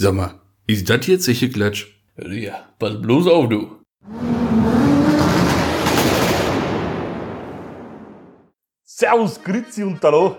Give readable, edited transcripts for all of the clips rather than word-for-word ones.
Sag mal, ist das jetzt sicher Klatsch? Ja, pass bloß auf, du. Servus, Grüezi und Hallo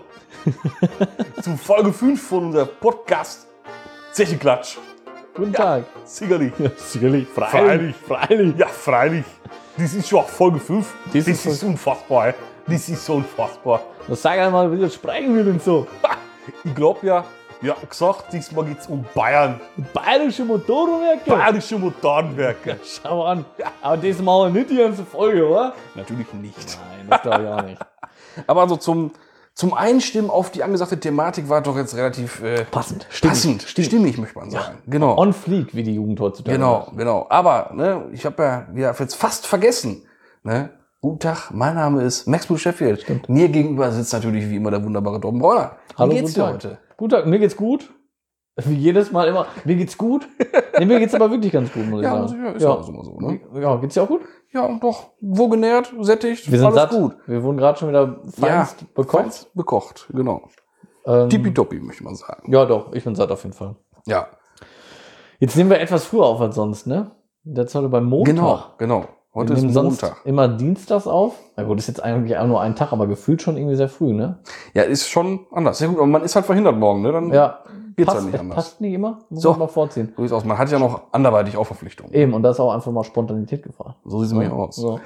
zu Folge 5 von unserem Podcast Zecheklatsch. Guten Tag. Sicherlich. Ja, sicherlich. Freilich. Ja, freilich. Das ist schon Folge 5. Das ist unfassbar, ey. Das ist so unfassbar. Was sag einmal, wie das sprechen wir denn so? Ich glaube ja, gesagt, diesmal geht es um Bayern. Bayerische Motorenwerke. Bayerische Motorenwerke. Schau an. Aber das machen wir nicht die ganze Folge, oder? Natürlich nicht. Nein, das glaube ich auch nicht. Aber also zum Einstimmen auf die angesagte Thematik war doch jetzt relativ Passend. stimmig, möchte man sagen. Genau. On fleek, wie die Jugend heutzutage sagt. Genau. Aber ich habe ja wieder jetzt fast vergessen. Ne? Guten Tag, mein Name ist Max Blue Sheffield. Stimmt. Mir gegenüber sitzt natürlich wie immer der wunderbare Torben Bräuner. Hallo, Wie geht's dir guten heute? Tag. Guten Tag, mir geht's gut. Wie jedes Mal immer. Mir geht's gut. Nee, mir geht's aber wirklich ganz gut, muss ich sagen. Ist ja auch immer so. Ne? Ja, geht's dir auch gut? Ja, doch. Wohlgenährt, sättigt, Wir sind alles satt. gut. Wir wurden gerade schon wieder feinst bekocht. Feinst bekocht, genau. Ähm, Tippitoppi, möchte man sagen. Ja, doch. Ich bin satt auf jeden Fall. Ja, Jetzt nehmen wir etwas früher auf als sonst, ne? Jetzt heute beim Montag. genau. Heute Wir ist nehmen sonst Montag. immer dienstags auf. Na gut, ist jetzt eigentlich auch nur ein Tag, aber gefühlt schon irgendwie sehr früh, ne? Ja, ist schon anders. Ja gut, aber man ist halt verhindert morgen, ne? Dann Ja. geht's Passt, halt nicht anders. passt nicht immer. Muss So. man mal vorziehen. So sieht's aus. Man hat ja noch anderweitig auch Verpflichtungen. Eben, und da ist auch einfach mal Spontanität gefragt. So sieht's nämlich aus. So.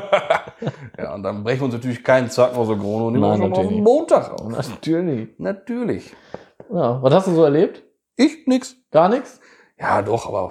Ja, und dann brechen wir uns natürlich keinen Zacken aus der Krone und nehmen Nein, wir schon mal auf natürlich den Montag auf. Natürlich. Natürlich. Ja, was hast du so erlebt? Ich nix. Gar nichts? Ja, doch, aber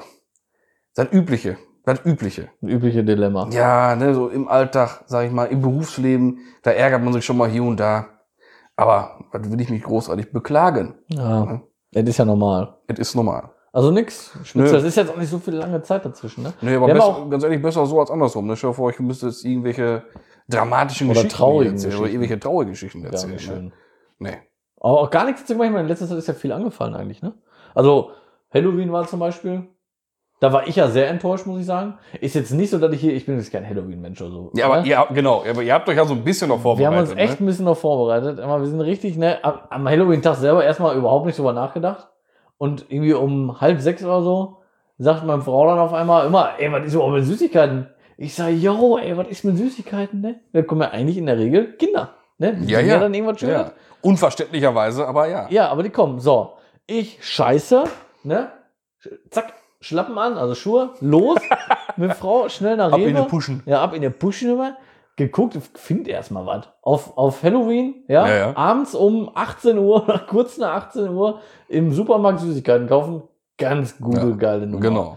das Übliche. Das Übliche. Ein übliches Dilemma. Ja, ne, so im Alltag, sag ich mal, im Berufsleben, da ärgert man sich schon mal hier und da. Aber was will ich mich großartig beklagen? Ja, das ist ja normal. Es ist normal. Also nix. Nö. Das ist jetzt auch nicht so viel lange Zeit dazwischen, ne? Nee, aber Wir haben besser, auch- ganz ehrlich, besser so als andersrum. Ne? Stell dir vor, ich müsste jetzt irgendwelche dramatischen Oder Geschichten traurigen erzählen. Oder Geschichten. irgendwelche traurigen Geschichten Gar erzählen. nicht Ne? schön. Nee. Aber auch gar nichts dazu gemacht. Ich meine, in letzter Zeit ist ja viel angefallen eigentlich, ne? Also, Halloween war zum Beispiel. Da war ich ja sehr enttäuscht, muss ich sagen. Ist jetzt nicht so, dass ich bin jetzt kein Halloween-Mensch oder so. Ja, aber ne? ja, genau. Aber ihr habt euch ja so ein bisschen noch Wir vorbereitet. haben uns echt ein bisschen noch vorbereitet. Aber wir sind richtig, ne, am Halloween-Tag selber erstmal überhaupt nicht drüber nachgedacht. Und irgendwie um 5:30 oder so sagt meine Frau dann auf einmal immer, ey, was ist überhaupt mit Süßigkeiten? Ich sage, yo, ey, was ist mit Süßigkeiten, ne? Da kommen ja eigentlich in der Regel Kinder, ne? Die Ja, sehen ja. dann irgendwas Ja. Schönes. Unverständlicherweise, aber ja. Ja, aber die kommen. So, ich scheiße, ne? Zack, Schlappen an, also Schuhe, los. Mit Frau schnell nach Ab Rewe. in den Puschen. Ja, ab in der Puschen immer. Geguckt, findet erstmal was. Auf Halloween, ja, Ja, ja. abends um 18 Uhr, kurz nach 18 Uhr, im Supermarkt Süßigkeiten kaufen. Ganz gute, geile Nummer. Genau.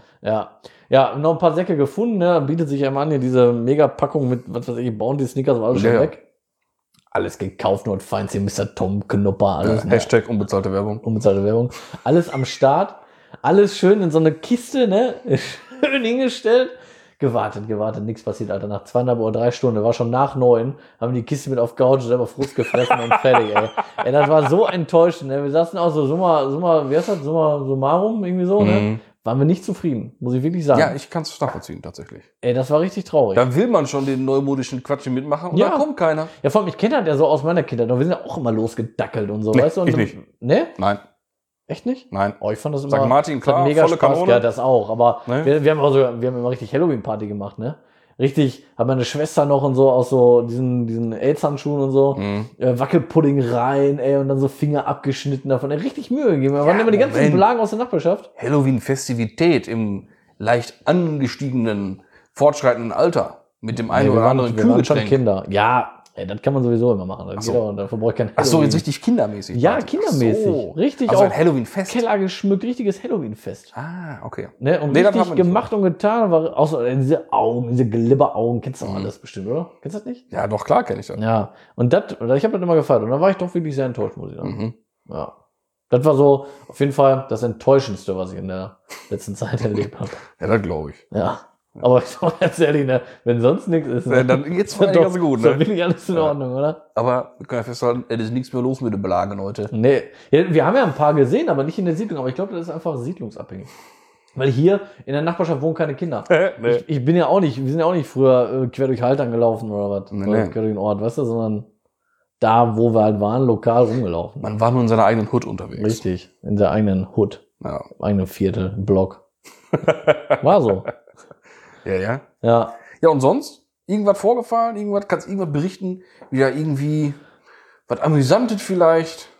Ja, noch ein paar Säcke gefunden, ne? Bietet sich ja mal an, hier diese Mega-Packung mit, was weiß ich, Bounty Snickers, war alles schon Ja. weg. Alles gekauft, nur fancy Mr. Tom Knopper, alles. ne? Hashtag unbezahlte Werbung. Unbezahlte Werbung. Alles am Start. Alles schön in so eine Kiste, ne? Schön hingestellt. Gewartet. Nichts passiert, Alter. Nach 2,5 oder 3 Stunden, war schon nach 9, haben die Kiste mit auf Couch selber Frust gefressen und fertig, ey. Ey, das war so enttäuschend, ne? Wir saßen auch so, wie heißt das? Summarum, irgendwie so, ne? Waren wir nicht zufrieden, muss ich wirklich sagen. Ja, ich kann es nachvollziehen, tatsächlich. Ey, das war richtig traurig. Da will man schon den neumodischen Quatsch mitmachen und Ja. da kommt keiner. Ja, vor allem, ich kenne das ja so aus meiner Kindheit. Und wir sind ja auch immer losgedackelt und so, Nee, weißt du? Und ich nicht. Ne? Nein, Echt nicht? nein. Oh, ich fand das immer. St. Martin, das hat klar, mega volle Spaß Kanone. gehabt, das auch. Aber Ne? wir haben immer richtig Halloween-Party gemacht, ne? Richtig, hat meine Schwester noch und so aus so diesen AIDS-Handschuhen und so, Wackelpudding rein, ey, und dann so Finger abgeschnitten davon. Ey, richtig Mühe gegeben. Da waren immer die ganzen Moment. Blagen aus der Nachbarschaft. Halloween-Festivität im leicht angestiegenen, fortschreitenden Alter. Mit dem einen oder anderen wir waren schon Kühlgetränk. Kinder. Ja, ey, das kann man sowieso immer machen. Das so. geht auch, dafür brauche ich kein Ach so, Halloween. jetzt richtig kindermäßig. Ja, quasi. kindermäßig. Ach so. Richtig Also auch ein Halloween-Fest. Keller geschmückt, richtiges Halloween-Fest. Ah, okay. Ne? Und Nee, das haben richtig wir nicht gemacht und getan. War auch so, diese Augen, diese Glibberaugen, kennst du auch alles bestimmt, oder? Kennst du das nicht? Ja, doch, klar kenne ich das. Ja. Und ich habe das immer gefeiert. Und da war ich doch wirklich sehr enttäuscht, muss ich sagen. Mhm. Ja. Das war so auf jeden Fall das Enttäuschendste, was ich in der letzten Zeit erlebt habe. Ja, das glaube ich. Ja. Aber ich sag ganz ehrlich, ne, wenn sonst nichts ist, Ja, dann geht's mal doch, ganz gut, ist doch ne? wirklich alles in Ordnung, oder? Aber wir können ja festhalten, es ist nichts mehr los mit den Belagen heute. Nee. Ja, wir haben ja ein paar gesehen, aber nicht in der Siedlung. Aber ich glaube, das ist einfach siedlungsabhängig. Weil hier in der Nachbarschaft wohnen keine Kinder. Nee. Ich bin ja auch nicht, wir sind ja auch nicht früher quer durch Haltern gelaufen oder was. Nee, Oder nee. quer durch den Ort, weißt du, sondern da, wo wir halt waren, lokal rumgelaufen. Man war nur in seiner eigenen Hut unterwegs. Richtig, in der eigenen Hut. Ja. Im eigenen Viertel, im Block. War so. Ja. Ja. Ja, und sonst? Irgendwas vorgefallen? Kannst du irgendwas berichten? Wieder irgendwie was Amüsantes vielleicht?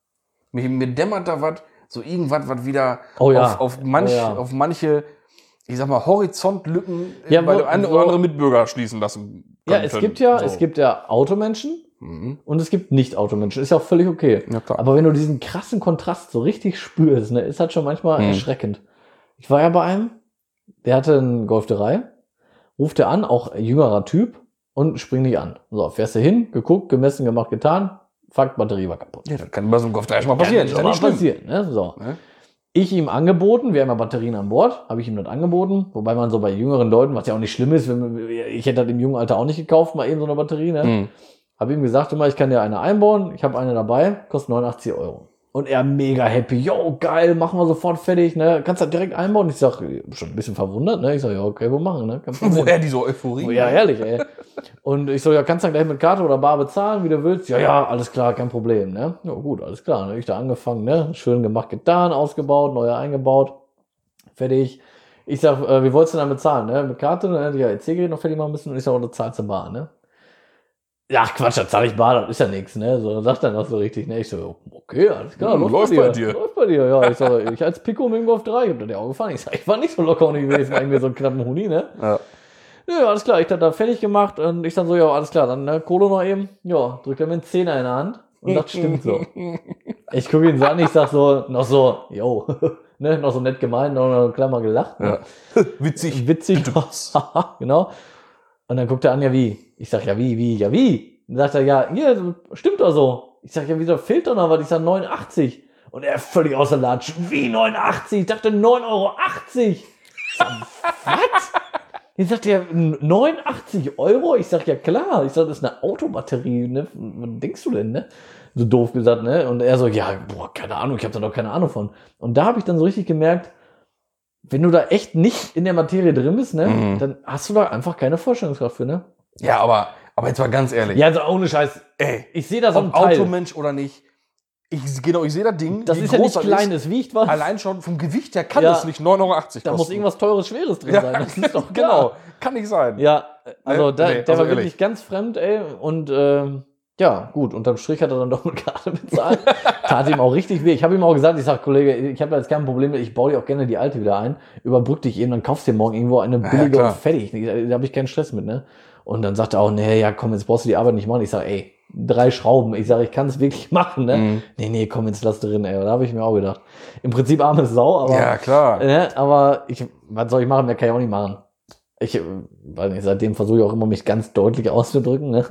Mir dämmert da was, so irgendwas, was wieder Oh ja. auf manche, ich sag mal, Horizontlücken bei dem einen oder anderen Mitbürger schließen lassen Ja, könnten. es gibt ja Automenschen und es gibt Nicht-Automenschen. Ist ja auch völlig okay. Ja, klar. Aber wenn du diesen krassen Kontrast so richtig spürst, ne, ist halt schon manchmal erschreckend. Ich war ja bei einem, der hatte einen Golf 3, ruft er an, auch jüngerer Typ, und springt nicht an. So, fährst du hin, geguckt, gemessen, gemacht, getan, fuck, Batterie war kaputt. Ja, das kann bei so einem Golf 3 schon mal passieren. Ja, das kann mal passieren. Ne? So. Ne? Ich ihm angeboten, wir haben ja Batterien an Bord, habe ich ihm das angeboten, wobei man so bei jüngeren Leuten, was ja auch nicht schlimm ist, ich hätte das im jungen Alter auch nicht gekauft, mal eben so eine Batterie, ne? Habe ihm gesagt, immer, ich kann dir eine einbauen, ich habe eine dabei, kostet 89 €. Und er mega happy, yo, geil, machen wir sofort fertig, ne? Kannst du das direkt einbauen? Ich sag, schon ein bisschen verwundert, ne? Ich sag, ja, okay, wo machen, ne? Woher diese Euphorie? Oh, ja, ehrlich, ey. Und ich so, ja, kannst du dann gleich mit Karte oder Bar bezahlen, wie du willst? Ja, alles klar, kein Problem, ne? Ja, gut, alles klar. Dann hab ich da angefangen, ne? Schön gemacht, getan, ausgebaut, neuer eingebaut. Fertig. Ich sag, wie wolltest du denn dann bezahlen, ne? Mit Karte? Dann hätte ich ja EC-Gerät noch fertig machen müssen und ich sag, du zahlst du Bar, ne? Ja, Quatsch, da zahl ich Bar, das ist ja nichts, ne? So, sagt er noch so richtig, ne? Ich so, okay, alles klar, läuft bei dir. Läuft bei dir, ja. Ich sag, ich als Pico mit dem Golf 3, ich hab das ja auch gefahren. Ich sag, ich war nicht so locker gewesen, irgendwie so einen knappen Huni, ne? Ja. Ja, alles klar, ich hab da fertig gemacht und ich dann so, ja, alles klar, dann ne, Kohle noch eben. Ja, drückt er mir einen Zehner in der Hand und das stimmt so. Ich gucke ihn so an, ich sag so, noch so, yo, ne, noch so nett gemeint, noch eine Klammer gelacht. Ne? Ja. Witzig. Genau. Und dann guckt er an, ja wie? Ich sag, ja wie? Dann sagt er, ja, hier, stimmt doch so. Ich sag, ja, wieso fehlt doch noch was? Ich sag, 89. Und er völlig außer Latsch, wie 89? Ich dachte, 9,80 €. Ich sag, was? Jetzt sagt er, 89 €? Ich sag, ja klar. Ich sag, das ist eine Autobatterie, ne? Was denkst du denn, ne? So doof gesagt, ne? Und er so, ja, boah, keine Ahnung, ich habe da doch keine Ahnung von. Und da habe ich dann so richtig gemerkt, wenn du da echt nicht in der Materie drin bist, ne, dann hast du da einfach keine Vorstellungskraft für, ne? Ja, aber jetzt mal ganz ehrlich. Ja, also ohne Scheiß. Ey, Ich sehe da so ein ob Teil. Automensch oder nicht. Ich sehe das Ding. Das wie ist ja groß nicht klein, es wiegt was. Allein schon vom Gewicht her kann Ja. es nicht 9,80 € Da kosten. muss irgendwas Teures, Schweres drin Ja, sein. Das ist doch genau. klar. Kann nicht sein. Ja, also Nee, der also war ehrlich. wirklich ganz fremd, ey. Und ja, gut, unterm Strich hat er dann doch mit Karte bezahlt. Tat ihm auch richtig weh. Ich habe ihm auch gesagt, ich sag, Kollege, ich habe da jetzt kein Problem mit, ich baue dir auch gerne die alte wieder ein. Überbrück dich eben, dann kaufst du dir morgen irgendwo eine billige klar. und fertig. Da habe ich keinen Stress mit, ne? Und dann sagt er auch, nee, ja komm, jetzt brauchst du die Arbeit nicht machen. Ich sag, ey, 3 Schrauben. Ich sag, ich kann es wirklich machen, ne? Nee, komm, jetzt lass drin, ey. Da habe ich mir auch gedacht. Im Prinzip arme Sau, aber. Ja, klar. Ne, aber was soll ich machen? Mehr kann ich auch nicht machen. Ich weiß nicht, seitdem versuche ich auch immer, mich ganz deutlich auszudrücken. Ne?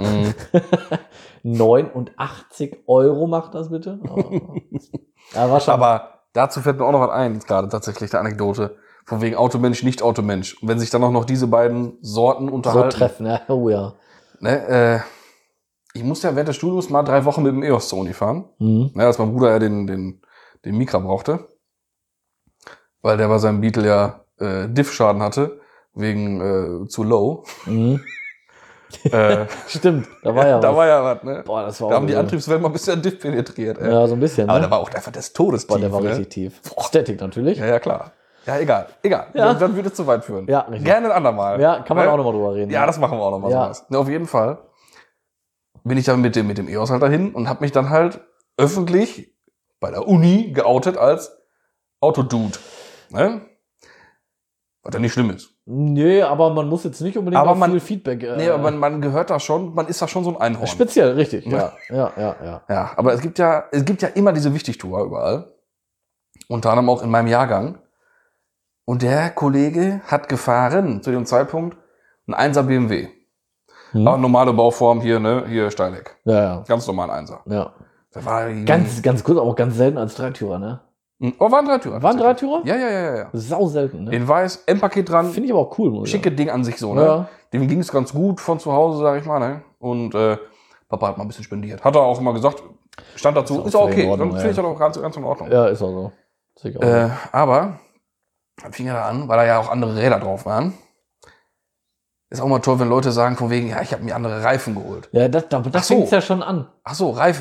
89 € macht das bitte. Ja, war schon. Aber dazu fällt mir auch noch was ein, jetzt gerade tatsächlich der Anekdote. Von wegen Automensch, nicht Automensch. Und wenn sich dann auch noch diese beiden Sorten so unterhalten. treffen, ja. Oh ja. Ne, ich musste ja während des Studiums mal 3 Wochen mit dem EOS zur Uni fahren. Mhm. Ne, als mein Bruder ja den Micra brauchte. Weil der bei seinem Beetle ja Diff-Schaden hatte. Wegen zu low. Mhm. Stimmt, da war ja Da was. war ja was, ne? Boah, das war Da auch haben die so. Antriebswellen mal ein bisschen Diff penetriert, ey. Ja, so ein bisschen. Aber ne? der war auch einfach des Todes Boah, tief, der war ne? richtig tief. Static natürlich. Ja, klar. Ja, egal. Ja. Dann würde es zu weit führen. Ja, richtig. Gerne ein andermal. Ja, kann man Ne? auch nochmal drüber reden. Ja, das machen wir auch nochmal Ja. sowas. Ne, auf jeden Fall bin ich dann mit dem EOS halt dahin und habe mich dann halt öffentlich bei der Uni geoutet als Autodude. Ne? Was ja nicht schlimm ist. Nee, aber man muss jetzt nicht unbedingt Aber auf man- viel Feedback. Nee, aber man gehört da schon, man ist da schon so ein Einhorn. speziell, richtig. Ja. Ja, aber es gibt ja immer diese Wichtigtour überall. Unter anderem auch in meinem Jahrgang. Und der Kollege hat gefahren zu dem Zeitpunkt ein 1er BMW. Mhm. Aber normale Bauform hier, ne? Hier Steileck. Ja. Ganz normal ein 1er. Ja. Der war Ganz kurz, aber auch ganz selten als Dreitürer, ne? Oh, war ein Dreitürer. War ein Dreitürer? Ja. Sau selten, ne? In weiß, M-Paket dran. Finde ich aber auch cool, muss ich Schicke Ding an sich so, ne? Ja. Dem ging es ganz gut von zu Hause, sag ich mal, ne? Und Papa hat mal ein bisschen spendiert. Hat er auch immer gesagt, stand dazu, ist auch auch okay. in Ordnung, Dann finde ich das auch ganz in Ordnung. Ja, ist auch so. Sehe ich auch. Aber dann fing er da an, weil da ja auch andere Räder drauf waren. Ist auch mal toll, wenn Leute sagen von wegen, ja, ich habe mir andere Reifen geholt. Ja, da Ach so. fängt es ja schon an. Ach so, Reifen.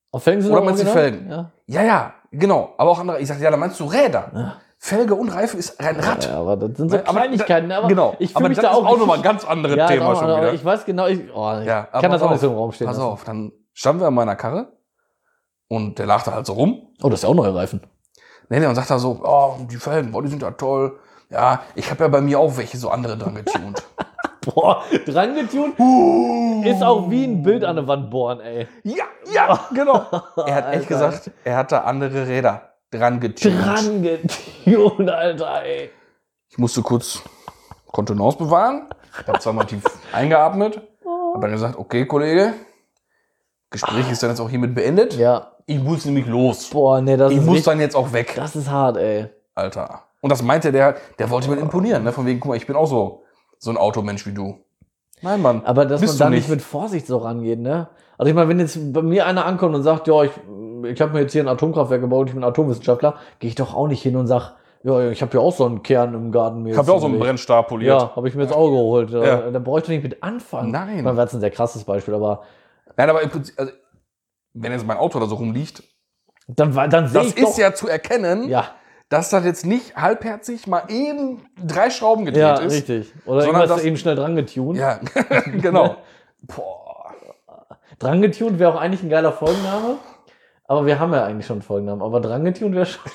Auf Felgen sind Oder auch meinst du die original? Felgen? Ja. Ja, genau. Aber auch andere. Ich sag, ja, da meinst du Räder. Ja. Felge und Reifen ist ein Rad. Ja, aber das sind so Aber Kleinigkeiten. Aber genau. ich aber fühle mich das da ist auch auch nochmal ein ganz anderes ja, Thema ist auch- schon wieder. Ich weiß genau, ich Ja, kann aber das auch pass nicht so im auf, Raum stehen Pass lassen. auf, dann standen wir an meiner Karre und der lag da halt so rum. Oh, das ist ja auch neue Reifen. Nee, und sagt da so, oh, die Felgen, boah, die sind ja toll. Ja, ich habe ja bei mir auch welche so andere dran getunt. Boah, dran getunt ist auch wie ein Bild an der Wand bohren, ey. ja, genau. Er hat echt Alter. gesagt, er hat da andere Räder dran getunt. Dran getunt, Alter, ey. Ich musste kurz Kontenance bewahren. Ich habe zweimal tief eingeatmet. Habe dann gesagt, okay, Kollege, Gespräch ist dann jetzt auch hiermit beendet. Ja. Ich muss nämlich los. Boah, nee, das Ich ist muss richtig, dann jetzt auch weg, das ist hart, ey. Alter. Und das meinte der wollte mir imponieren. Ne? Von wegen, guck mal, ich bin auch so ein Automensch wie du. Nein, Mann. Aber dass bist man du da nicht mit Vorsicht so rangeht, ne? Also ich meine, wenn jetzt bei mir einer ankommt und sagt, ja, ich habe mir jetzt hier ein Atomkraftwerk gebaut, ich bin Atomwissenschaftler, gehe ich doch auch nicht hin und sag, ja, ich habe ja auch so einen Kern im Garten. Ich habe ja auch so einen Brennstab poliert. Ja, habe ich mir jetzt auch geholt. Ja. Da brauche ich doch nicht mit anfangen. Nein. Ich meine, das ist ein sehr krasses Beispiel, aber Nein, aber im Prinzip, also, wenn jetzt mein Auto da so rumliegt, dann sehe das ich doch. ist ja zu erkennen, Ja, dass das jetzt nicht halbherzig mal eben 3 Schrauben gedreht ja, ist. richtig. Oder Sondern irgendwas das- eben schnell dran getunt. Ja, genau. Boah. Dran getunt wäre auch eigentlich ein geiler Folgenname. Aber wir haben ja eigentlich schon einen Folgennamen. Aber dran getunt wäre schon.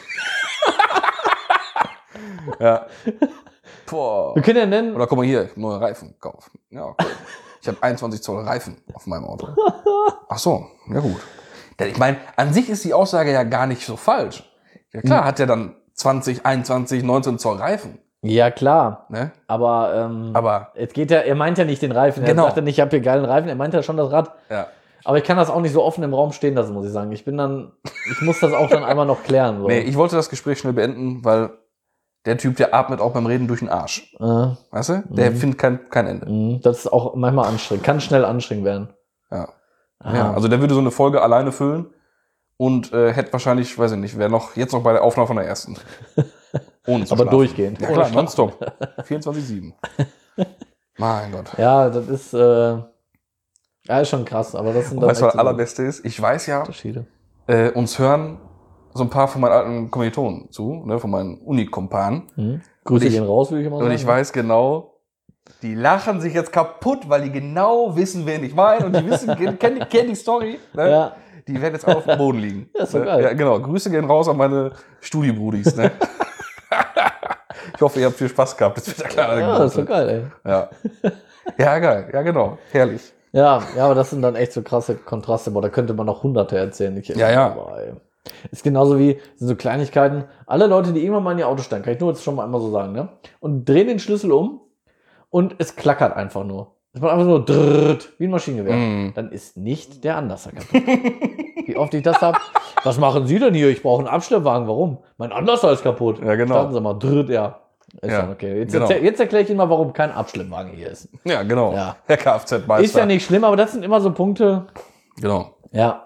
Ja. Boah. Wir können ja nennen. Oder guck mal hier, neue Reifen kaufen. Ja, okay. Ich habe 21 Zoll Reifen auf meinem Auto. Ach so, ja gut. Denn ich meine, an sich ist die Aussage ja gar nicht so falsch. Ja klar, hat er dann 20, 21, 19 Zoll Reifen. Ja, klar. Ne? Aber jetzt geht er meint ja nicht den Reifen. Genau. Er sagt ja nicht, ich habe hier geilen Reifen. Er meint ja schon das Rad. Ja. Aber ich kann das auch nicht so offen im Raum stehen lassen, muss ich sagen. Ich muss das auch dann einmal noch klären. So. Nee, ich wollte das Gespräch schnell beenden, weil der Typ, der atmet auch beim Reden durch den Arsch. Weißt du? Der findet kein Ende. Das ist auch manchmal anstrengend. Kann schnell anstrengend werden. Ja. Ah. Ja, also der würde so eine Folge alleine füllen und hätte wahrscheinlich, weiß ich nicht, wäre jetzt noch bei der Aufnahme von der ersten. Ohne zu Aber schlafen. durchgehend. Ja Ohne klar, Schlafen. nonstop. 24/7. Mein Gott. Ja, das ist, ist schon krass. Aber das sind dann Weißt du, was echt das Allerbeste ist? Ich weiß ja, Unterschiede. uns hören so ein paar von meinen alten Kommilitonen zu, ne, von meinen Unikompanen. Grüße Und ich- gehen raus, würde ich immer sagen. Und ich weiß genau, die lachen sich jetzt kaputt, weil die genau wissen, wen ich meine. Und die wissen, kennen die Story. Ne? Ja. Die werden jetzt alle auf dem Boden liegen. Ja, ist doch Ne? geil. Ja, genau. Grüße gehen raus an meine Studiebrudis. Ne? Ich hoffe, ihr habt viel Spaß gehabt. Das wird ja klar. Ja, das ist so geil, ey. Ja. Ja, geil. Ja, genau. Herrlich. Ja, aber das sind dann echt so krasse Kontraste. Boah, da könnte man noch Hunderte erzählen. Ja. Boah, ey. Ist genauso wie sind so Kleinigkeiten. Alle Leute, die irgendwann mal in ihr Auto steigen, kann ich nur jetzt schon mal einmal so sagen, ne? Und drehen den Schlüssel um und es klackert einfach nur. Es macht einfach nur drrrt, wie ein Maschinengewehr. Mm. Dann ist nicht der Anlasser kaputt. Wie oft ich das hab. Was machen Sie denn hier? Ich brauche einen Abschleppwagen. Warum? Mein Anlasser ist kaputt. Ja, genau. Starten Sie mal. Drrrt, ja. Ist Ja, dann okay. Jetzt, genau. jetzt erkläre ich Ihnen mal, warum kein Abschleppwagen hier ist. Ja, genau. Ja. Herr Kfz-Meister. Ist ja nicht schlimm, aber das sind immer so Punkte. Genau. Ja.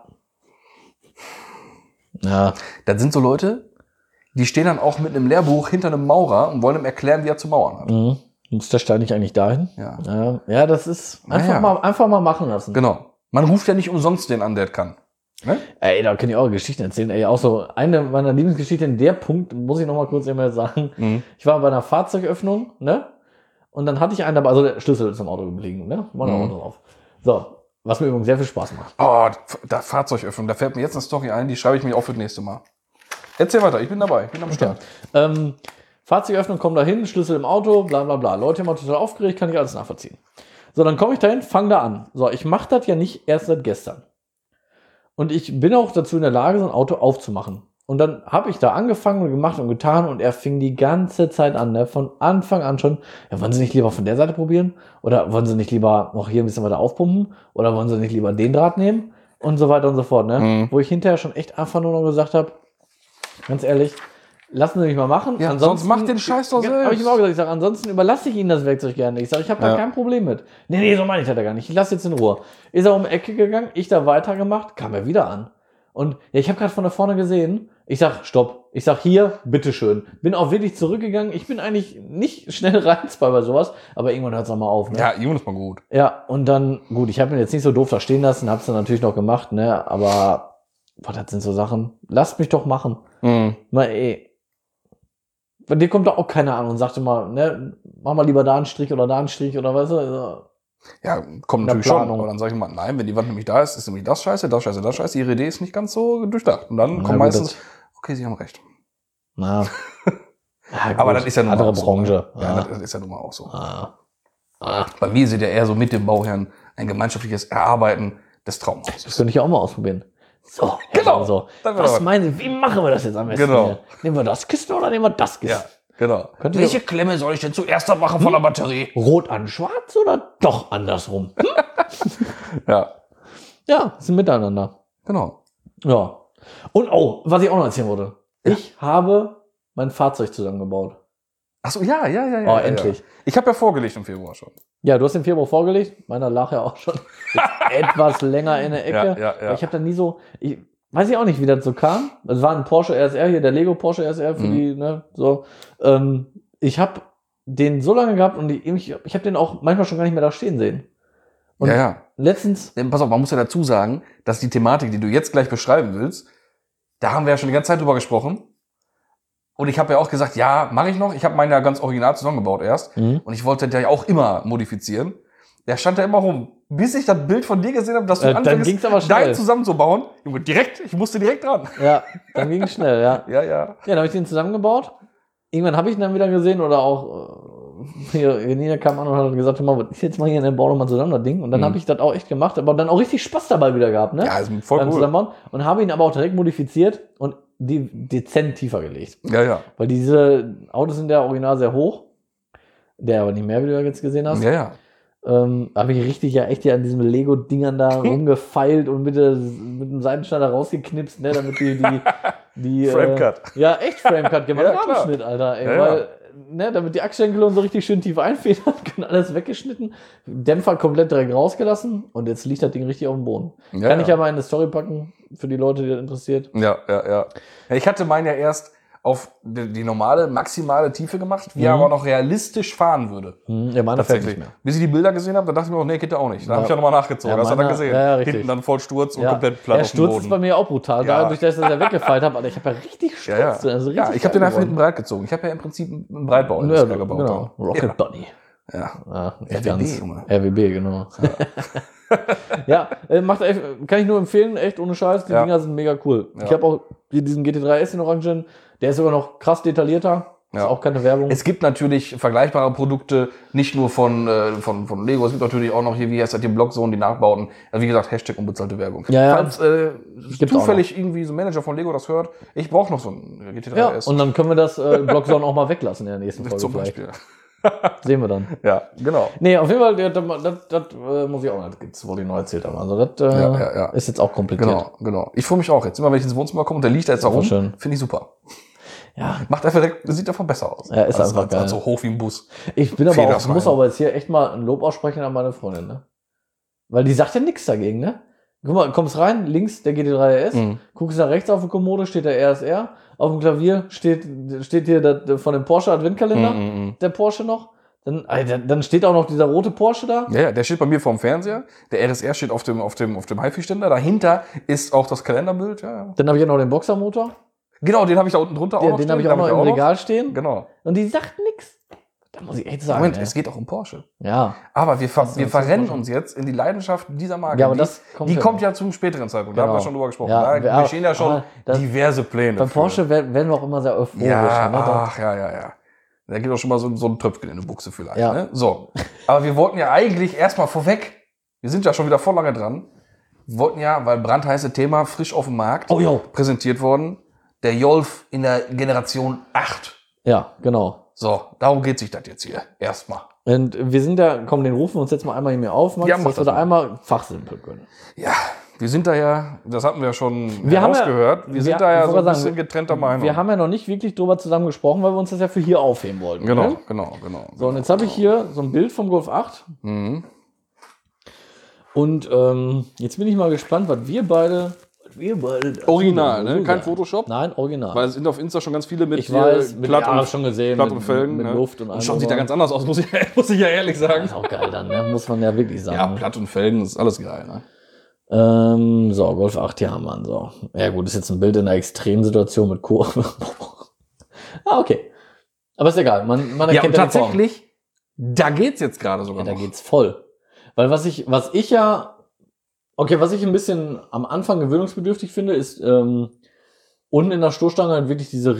Ja. Das sind so Leute, die stehen dann auch mit einem Lehrbuch hinter einem Maurer und wollen ihm erklären, wie er zu mauern hat. Mhm. Muss der Stein nicht eigentlich dahin? Ja. Ja, das ist einfach mal machen lassen. Genau. Man ruft ja nicht umsonst den an, der kann. Ne? Ey, da kann ich auch eine Geschichte erzählen. Ey, auch so eine meiner Lieblingsgeschichten, der Punkt, muss ich noch mal kurz immer sagen. Mhm. Ich war bei einer Fahrzeugöffnung, ne? Und dann hatte ich einen dabei, also der Schlüssel zum Auto geblieben, ne? War noch Auto drauf. So, was mir übrigens sehr viel Spaß macht. Oh, da Fahrzeugöffnung, da fällt mir jetzt eine Story ein, die schreibe ich mir auf für das nächste Mal. Erzähl weiter, ich bin dabei, ich bin am Start. Fahrzeugöffnung, komm da hin, Schlüssel im Auto, bla bla bla. Leute immer total aufgeregt, kann ich alles nachvollziehen. So, dann komme ich dahin, fang da an. So, ich mache das ja nicht erst seit gestern. Und ich bin auch dazu in der Lage, so ein Auto aufzumachen. Und dann habe ich da angefangen und gemacht und getan und er fing die ganze Zeit an, ne? Von Anfang an schon, ja, wollen Sie nicht lieber von der Seite probieren? Oder wollen Sie nicht lieber noch hier ein bisschen weiter aufpumpen? Oder wollen Sie nicht lieber den Draht nehmen? Und so weiter und so fort, ne? Mhm. Wo ich hinterher schon echt einfach nur noch gesagt habe, ganz ehrlich, lassen Sie mich mal machen. Ja, sonst macht den Scheiß doch Habe ich selbst. ihm auch gesagt. Ich sage, ansonsten überlasse ich Ihnen das Werkzeug gerne. Ich sage, ich habe da Ja. kein Problem mit. Nee, so meine ich das ja gar nicht. Ich lasse jetzt in Ruhe. Ist er um die Ecke gegangen, ich da weitergemacht, kam er wieder an. Und ja, ich habe gerade von da vorne gesehen. Ich sag, stopp. Ich sag, hier, bitteschön. Bin auch wirklich zurückgegangen. Ich bin eigentlich nicht schnell reizbar bei sowas, aber irgendwann hört es mal auf. Ne? Ja, Jonas mal gut. Ja, und dann, gut, ich habe ihn jetzt nicht so doof da stehen lassen, habe es dann natürlich noch gemacht, ne, aber boah, das sind so Sachen. Lasst mich doch machen. Mhm. Mal, ey. Bei dir kommt doch auch keiner an und sagt immer, ne, mach mal lieber da einen Strich oder da einen Strich oder weißt du. Also, Ja, kommt der natürlich schon. Planung. Aber dann sage ich mal, nein, wenn die Wand nämlich da ist, ist nämlich das scheiße, das scheiße, das scheiße. Ihre Idee ist nicht ganz so durchdacht. Und dann Na kommt gut, meistens, okay, Sie haben recht. na. Ja, gut, Aber das ist ja nun mal andere auch so, Branche. ne? Ja, das ist ja nun mal auch so. Ah. Bei mir sind ja eher so mit dem Bauherrn ein gemeinschaftliches Erarbeiten des Traumhauses. Das könnte ich ja auch mal ausprobieren. So, Genau. So. Dann wird Was aber- meinen Sie, wie machen wir das jetzt am besten? Genau. Hier? Nehmen wir das Kissen oder nehmen wir das Kissen? Ja, genau. Könnte Welche Klemme soll ich denn zuerst machen von der Batterie? Rot an schwarz oder doch andersrum? Ja, Ja, sind miteinander. genau. Ja. Und oh, was ich auch noch erzählen wollte. Ich habe mein Fahrzeug zusammengebaut. Achso, ja. Oh, endlich. Ja. Ich habe ja vorgelegt im Februar schon. Ja, du hast den Februar vorgelegt. Meiner lag ja auch schon etwas länger in der Ecke. Ja. Aber ich habe dann nie so, weiß ich auch nicht, wie das so kam. Es war ein Porsche RSR hier, der Lego Porsche RSR für die, ne, so. Ich habe den so lange gehabt und ich habe den auch manchmal schon gar nicht mehr da stehen sehen. Und Ja. letztens, Pass auf, man muss ja dazu sagen, dass die Thematik, die du jetzt gleich beschreiben willst, da haben wir ja schon die ganze Zeit drüber gesprochen. Und ich habe ja auch gesagt, ja, mache ich noch. Ich habe meinen ja ganz original zusammengebaut erst. Und ich wollte den ja auch immer modifizieren. Der stand da immer rum. Bis ich das Bild von dir gesehen habe, dass du dann ging's aber schnell. deinen zusammenzubauen. Junge, ich musste direkt dran. ja, dann ging es schnell, ja. Ja. Ja, dann habe ich den zusammengebaut. Irgendwann habe ich ihn dann wieder gesehen oder auch hier, Nina kam an und hat gesagt, mal, was ist jetzt mal hier in dem Bau nochmal zusammen, das Ding. Und dann habe ich das auch echt gemacht, aber dann auch richtig Spaß dabei wieder gehabt, ne? Ja, ist voll Beim cool. Zusammenbauen. Und habe ihn aber auch direkt modifiziert und die dezent tiefer gelegt. Ja. Weil diese Autos sind ja original sehr hoch. Der aber nicht mehr, wie du jetzt gesehen hast. Ja. Habe ich richtig ja echt hier an diesen Lego-Dingern da rumgefeilt und mit dem Seitenschneider rausgeknipst, ne, damit die Framecut. Ja, echt Framecut gemacht. Ja, klar. Rahmenschnitt, Alter, ey, Ja, weil, ne, damit die Achsschenkel und so richtig schön tief einfedern können, alles weggeschnitten, Dämpfer komplett direkt rausgelassen und jetzt liegt das Ding richtig auf dem Boden. Ja, Kann ich ja mal in eine Story packen, für die Leute, die das interessiert. Ja. Ich hatte meinen ja erst auf die normale, maximale Tiefe gemacht, wie er aber noch realistisch fahren würde. Ja, meine fällt nicht mehr. Bis ich die Bilder gesehen habe, da dachte ich mir, nee, geht ja auch nicht. Da habe ich ja nochmal nachgezogen. Ja, Hast du dann meiner- gesehen. ja, richtig. Hinten dann voll Sturz und Ja, komplett platt der auf dem Sturz ist Boden. bei mir auch brutal, Ja. dadurch, dass ich das ja weggefeilt habe, Alter, ich habe ja richtig Ja. Sturz. Also richtig Ja, ich habe den geil einfach hinten geworden. breit gezogen. Ich habe ja im Prinzip einen Breitbau Ja, gebaut. genau. Rocket Bunny. Ja. Ja, RWB, ganz, Junge. RWB, genau. Ja, macht echt, kann ich nur empfehlen, echt ohne Scheiß, die Ja. Dinger sind mega cool. Ja. Ich habe auch hier diesen GT3S in Orangen, der ist sogar noch krass detaillierter, ist Ja. auch keine Werbung. Es gibt natürlich vergleichbare Produkte, nicht nur von Lego, es gibt natürlich auch noch hier, wie heißt das, die Blockzone, die Nachbauten. Also wie gesagt, Hashtag unbezahlte Werbung. Ja. Falls Gibt's zufällig irgendwie so ein Manager von Lego das hört, ich brauche noch so ein GT3S. Ja, und dann können wir das Blockzone auch mal weglassen in der nächsten Folge zum vielleicht. Beispiel. Sehen wir dann. Ja, genau. Nee, auf jeden Fall, das muss ich auch noch, das gibt's, wollte ich noch erzählt haben. Also das Ja. ist jetzt auch kompliziert. Genau. Ich freue mich auch jetzt. Immer wenn ich ins Wohnzimmer komme und der liegt da jetzt da rum, schön. finde ich super. Ja, Macht einfach direkt, sieht einfach besser aus. Ja, ist einfach geil. als so hoch wie ein Bus. ich bin aber auch, Federfrei. muss aber jetzt hier echt mal ein Lob aussprechen an meine Freundin, ne? Weil die sagt ja nichts dagegen, ne? Guck mal, kommst rein, links der GT3RS, guckst nach rechts auf der Kommode, steht der RSR, auf dem Klavier steht hier das von dem Porsche Adventkalender, der Porsche noch. Dann steht auch noch dieser rote Porsche da. Ja, der steht bei mir vorm Fernseher. Der RSR steht auf dem HiFi-Ständer. Dahinter ist auch das Kalenderbild. Ja. Dann habe ich ja noch den Boxermotor. Genau, den habe ich da unten drunter auch noch Den habe ich stehen. auch noch im Regal stehen. Genau. Und die sagt nichts. Da muss ich echt sagen. Moment, ey. es geht auch um Porsche. Ja. Aber wir uns verrennen Porsche. uns jetzt in die Leidenschaft dieser Marke. Ja, aber Die- das kommt die ja kommt noch. ja zum späteren Zeitpunkt. Da Genau. haben wir schon drüber gesprochen. Ja, Da bestehen ja schon aber das- diverse Pläne. Bei für. Porsche werden wir auch immer sehr euphorisch. Ja, ne? ach, ja. Da geht auch schon mal so ein Tröpfchen in die Buchse vielleicht. Ja. Ne? So. Aber wir wollten ja eigentlich erstmal vorweg, wir sind ja schon wieder voll lange dran, wir wollten ja, weil brandheiße Thema, frisch auf dem Markt, Oh, jo. präsentiert worden, der Yolf in der Generation 8. Ja, genau. So, darum geht sich das jetzt hier. Erstmal. Und wir sind da, komm, den rufen wir uns jetzt mal einmal hier mir auf, Max, Ja, mach dass wir das da mal. einmal fachsimpeln können. Ja, wir sind da ja, das hatten wir ja schon Wir haben ja- herausgehört, wir sind wir- da ja ich so ein wollte bisschen sagen, getrennter Meinung. Wir haben ja noch nicht wirklich drüber zusammen gesprochen, weil wir uns das ja für hier aufheben wollten. Genau, Ne? genau. So, und jetzt habe ich hier so ein Bild vom Golf 8. Mhm. Und jetzt bin ich mal gespannt, was wir beide Original, ne? so Kein sagen. Photoshop? Nein, original. Weil es sind auf Insta schon ganz viele mit ich weiß, mit Platt ja, und schon gesehen, Platt und Felgen. mit ne? Luft und und allem, schon sieht da aber- ganz anders aus, muss ich ja ehrlich sagen. ist auch geil dann, ne? Muss man ja wirklich sagen. Ja, Platt und Felgen ist alles geil. Ne? So, Golf 8, ja, Mann, so. Ja gut, ist jetzt ein Bild in einer Extremsituation mit Kurve. Okay. Aber ist egal, man Ja, erkennt und ja die Form. tatsächlich, da geht's jetzt gerade Ja, sogar da noch. geht's voll. Weil was ich ein bisschen am Anfang gewöhnungsbedürftig finde, ist unten in der Stoßstange halt wirklich diese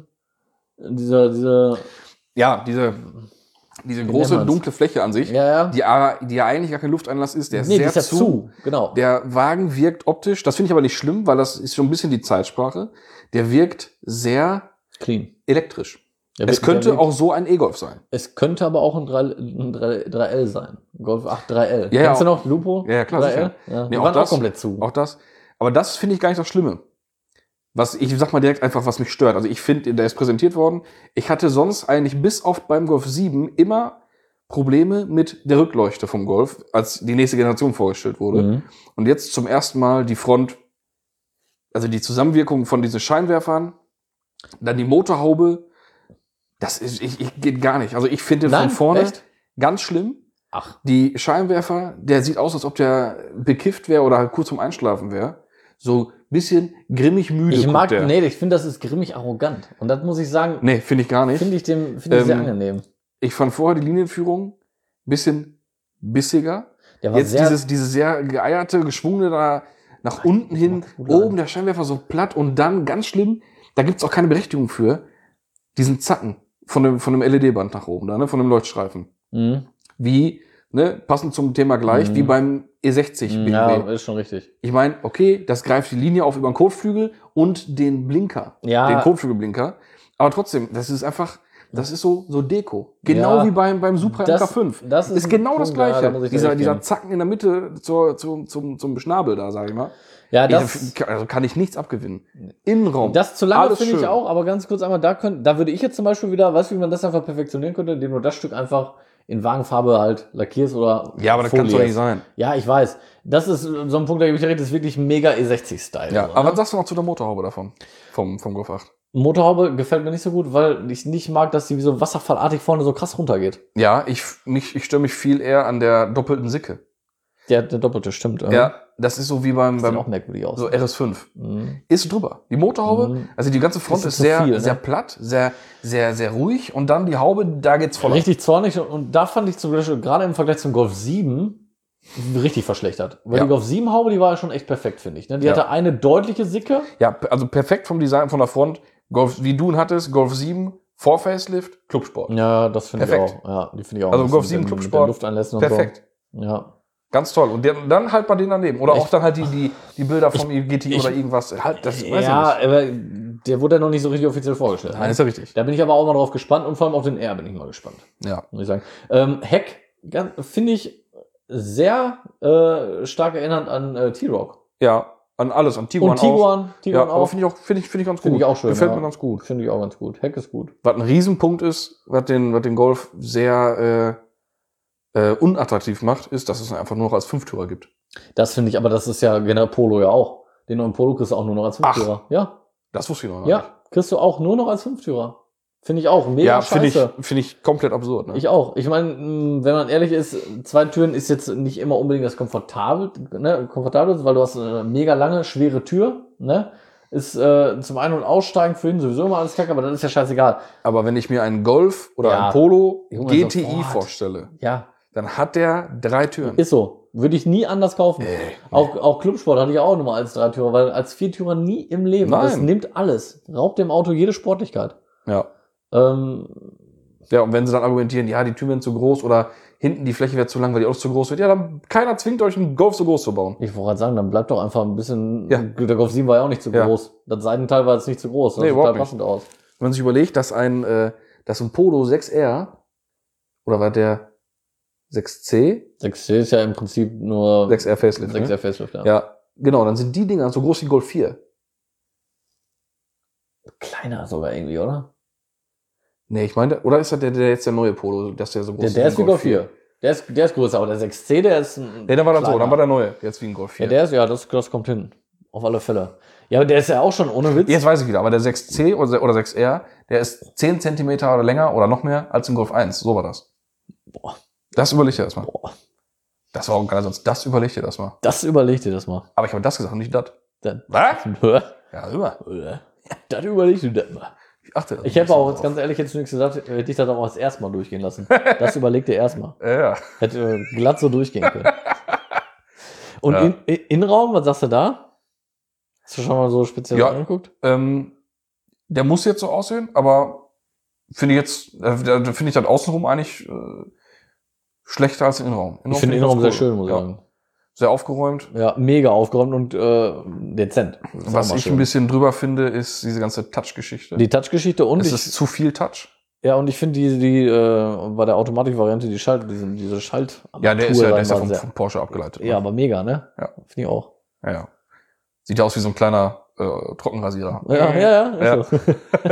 Ja, diese nennt große, man's? dunkle Fläche an sich, ja. die ja eigentlich gar kein Lufteinlass ist, der ist Nee, die sehr ist ja zu. zu, genau. Der Wagen wirkt optisch, das finde ich aber nicht schlimm, weil das ist schon ein bisschen die Zeitsprache, der wirkt sehr Clean. elektrisch. Der Es wirkt- könnte der wirkt- auch so ein E-Golf sein. Es könnte aber auch ein 3L sein. Golf 8 3L. Ja, Kennst du ja, noch Lupo? Ja, ja, klar, 3L? sicher. Ja, Nee, die auch waren das- auch komplett zu. Auch das. Aber das finde ich gar nicht das Schlimme. Ich sag mal direkt einfach, was mich stört. Also ich finde, der ist präsentiert worden. Ich hatte sonst eigentlich bis auf beim Golf 7 immer Probleme mit der Rückleuchte vom Golf, als die nächste Generation vorgestellt wurde. Mhm. Und jetzt zum ersten Mal die Front, also die Zusammenwirkung von diesen Scheinwerfern, dann die Motorhaube, das ist, geht gar nicht. Also ich finde Nein, von vorne echt? ganz schlimm. Ach, Die Scheinwerfer, der sieht aus, als ob der bekifft wäre oder halt kurz vorm Einschlafen wäre. So bisschen grimmig müde. ich guckt der. ich finde, das ist grimmig arrogant. Und das muss ich sagen, Nee, finde ich gar nicht. finde ich sehr Ähm, angenehm. Ich fand vorher die Linienführung bisschen bissiger. Der war Jetzt sehr, diese sehr geeierte, geschwungene da nach unten hin, gut an. oben der Scheinwerfer so platt und dann ganz schlimm, da gibt's auch keine Berechtigung für, diesen Zacken von dem LED-Band nach oben, da, ne, von dem Leuchtstreifen. Mhm. Wie, ne, passend zum Thema gleich, Mhm. wie beim E60 BMW. Ja, ist schon richtig. Ich meine, okay, das greift die Linie auf über den Kotflügel und den Blinker, Ja. den Kotflügelblinker. Aber trotzdem, das ist einfach, das ist so Deko. Genau Ja. wie beim Supra Das- MK5. das ist ist ein genau das Punkt, ja, Gleiche. da muss ich dir dieser recht dieser geben. Zacken in der Mitte zum Schnabel da, sag ich mal. Ja, Also kann ich nichts abgewinnen. Innenraum. das zu lange alles finde ich schön. auch, aber ganz kurz einmal, da würde ich jetzt zum Beispiel wieder, weißt du, wie man das einfach perfektionieren könnte, indem du das Stück einfach in Wagenfarbe halt lackierst oder Ja, aber das kann doch folierst. nicht sein. Ja, ich weiß. Das ist so ein Punkt, da gebe ich dir recht, das ist wirklich mega E60-Style. Ja, so, aber ne? was sagst du noch zu der Motorhaube davon? Vom Golf 8? Motorhaube gefällt mir nicht so gut, weil ich nicht mag, dass die wie so wasserfallartig vorne so krass runtergeht. Ja, ich störe mich viel eher an der doppelten Sicke. Der doppelte, stimmt. Ja, das ist so wie beim Sieht auch merkwürdig aus. so RS5. Mhm. Ist drüber. Die Motorhaube, Mhm. also die ganze Front Bisschen ist zu sehr, viel, ne? sehr platt, sehr, sehr, sehr ruhig und dann die Haube, da geht's voll. Richtig zornig und da fand ich zum Beispiel gerade im Vergleich zum Golf 7 richtig verschlechtert. Weil Ja. die Golf 7 Haube, die war ja schon echt perfekt, finde ich. Ne? Die Ja. hatte eine deutliche Sicke. Ja, also perfekt vom Design, von der Front. Golf, wie du ihn hattest, Golf 7, Vor-Facelift, Clubsport. Ja, das finde ich Perfekt. auch. Ja, die finde ich auch. Also Das Golf mit 7 den- Clubsport, mit den Lufteinlässen und Perfekt. So. Ja. Ganz toll. Und dann halt mal den daneben. Oder Ich- auch dann halt die Bilder vom GTI oder irgendwas. Halt, das weiß ich Ja, nicht. aber der wurde ja noch nicht so richtig offiziell vorgestellt. Nein, ist ja richtig. Da bin ich aber auch mal drauf gespannt und vor allem auf den R bin ich mal gespannt, Ja. muss ich sagen. Heck finde ich sehr stark erinnernd an T-Rock. Ja, an alles, an Tiguan Und Tiguan auch. Ja, aber auch. finde ich ganz gut. Finde ich auch schön. Gefällt ja. mir ganz gut. Finde ich auch ganz gut. Heck ist gut. Was ein Riesenpunkt ist, was den Golf sehr unattraktiv macht, ist, dass es ihn einfach nur noch als Fünftürer gibt. Das finde ich, aber das ist ja generell Polo ja auch. Den neuen Polo kriegst du auch nur noch als Fünftürer. Ja, Das wusste ich noch ja, kriegst du auch nur noch als Fünftürer. Finde ich auch. Mega Ja, finde scheiße. ich komplett absurd. Ne? Ich auch. Ich meine, wenn man ehrlich ist, zwei Türen ist jetzt nicht immer unbedingt das komfortabel, weil du hast eine mega lange, schwere Tür, ne? Ist zum Ein- und Aussteigen für ihn sowieso immer alles kacke, aber das ist ja scheißegal. Aber wenn ich mir einen Golf oder Ja. einen Polo Junge, GTI sofort. vorstelle, Ja, dann hat der 3 Türen. ist so. Würde ich nie anders kaufen. Auch Clubsport hatte ich auch nur als Dreitürer, weil als Viertürer nie im Leben. Nein. Das nimmt alles. Raubt dem Auto jede Sportlichkeit. Ja. Ja, Ja, und wenn sie dann argumentieren, ja, die Türen werden zu groß oder hinten die Fläche wird zu lang, weil die Autos zu groß wird, ja, dann keiner zwingt euch, einen Golf so groß zu bauen. ich wollte gerade sagen, dann bleibt doch einfach ein bisschen. Ja. Der Golf 7 war ja auch nicht zu Ja. groß. Das Seitenteil war jetzt nicht zu groß. Das Nee, sieht überhaupt total passend aus. Wenn man sich überlegt, dass ein Polo 6R oder war der 6C? 6C ist ja im Prinzip nur 6R Facelift. 6R Ne? Facelift, ja. Ja, genau, dann sind die Dinger so groß wie Golf 4. Kleiner sogar irgendwie, oder? Nee, ich meine, oder ist das der jetzt der neue Polo, dass der so groß Der ist wie Golf 4. Der ist größer, aber der 6C, der ist. Nee, dann war das so, dann war der neue, jetzt wie ein Golf 4. Ja, der ist, ja, das kommt hin. Auf alle Fälle. Ja, aber der ist ja auch schon ohne Witz. Jetzt weiß ich wieder, aber der 6C oder 6R, der ist 10 Zentimeter oder länger oder noch mehr als ein Golf 1. So war das. Boah. Das überleg dir erstmal. Boah. Das war auch ein geiler Satz. Das überleg dir das mal. Das überleg dir das mal. Aber ich habe das gesagt, nicht das. Das, Was? ja, Ja, immer. das überleg dir das mal. Ich achte da Ich so ein hätte auch, bisschen jetzt ganz ehrlich, hätte ich nichts gesagt, hätte ich das auch als erstmal durchgehen lassen. Das überleg dir erstmal. drauf. Ja. Hätte glatt so durchgehen können. Und Ja. Innenraum, was sagst du da? Hast du schon mal so speziell Ja. angeguckt? Der muss jetzt so aussehen, aber finde ich jetzt, da finde ich das außenrum eigentlich schlechter als den Innenraum. Ich finde das Innenraum sehr cool. schön, muss ich Ja. sagen. Sehr aufgeräumt. Ja, mega aufgeräumt und dezent. Das ist auch Was mal ich schön. ein bisschen drüber finde, ist diese ganze Touch-Geschichte. Die Touch-Geschichte und Es ist zu viel Touch. ja, und ich finde die bei der Automatikvariante die diese Schaltarmatur Ja, der ist ja war vom, sehr- vom Porsche abgeleitet. Ja, aber mega, ne? Ja. Finde ich auch. Ja. Sieht ja aus wie so ein kleiner Trockenrasierer. Ja, ist Ja. so.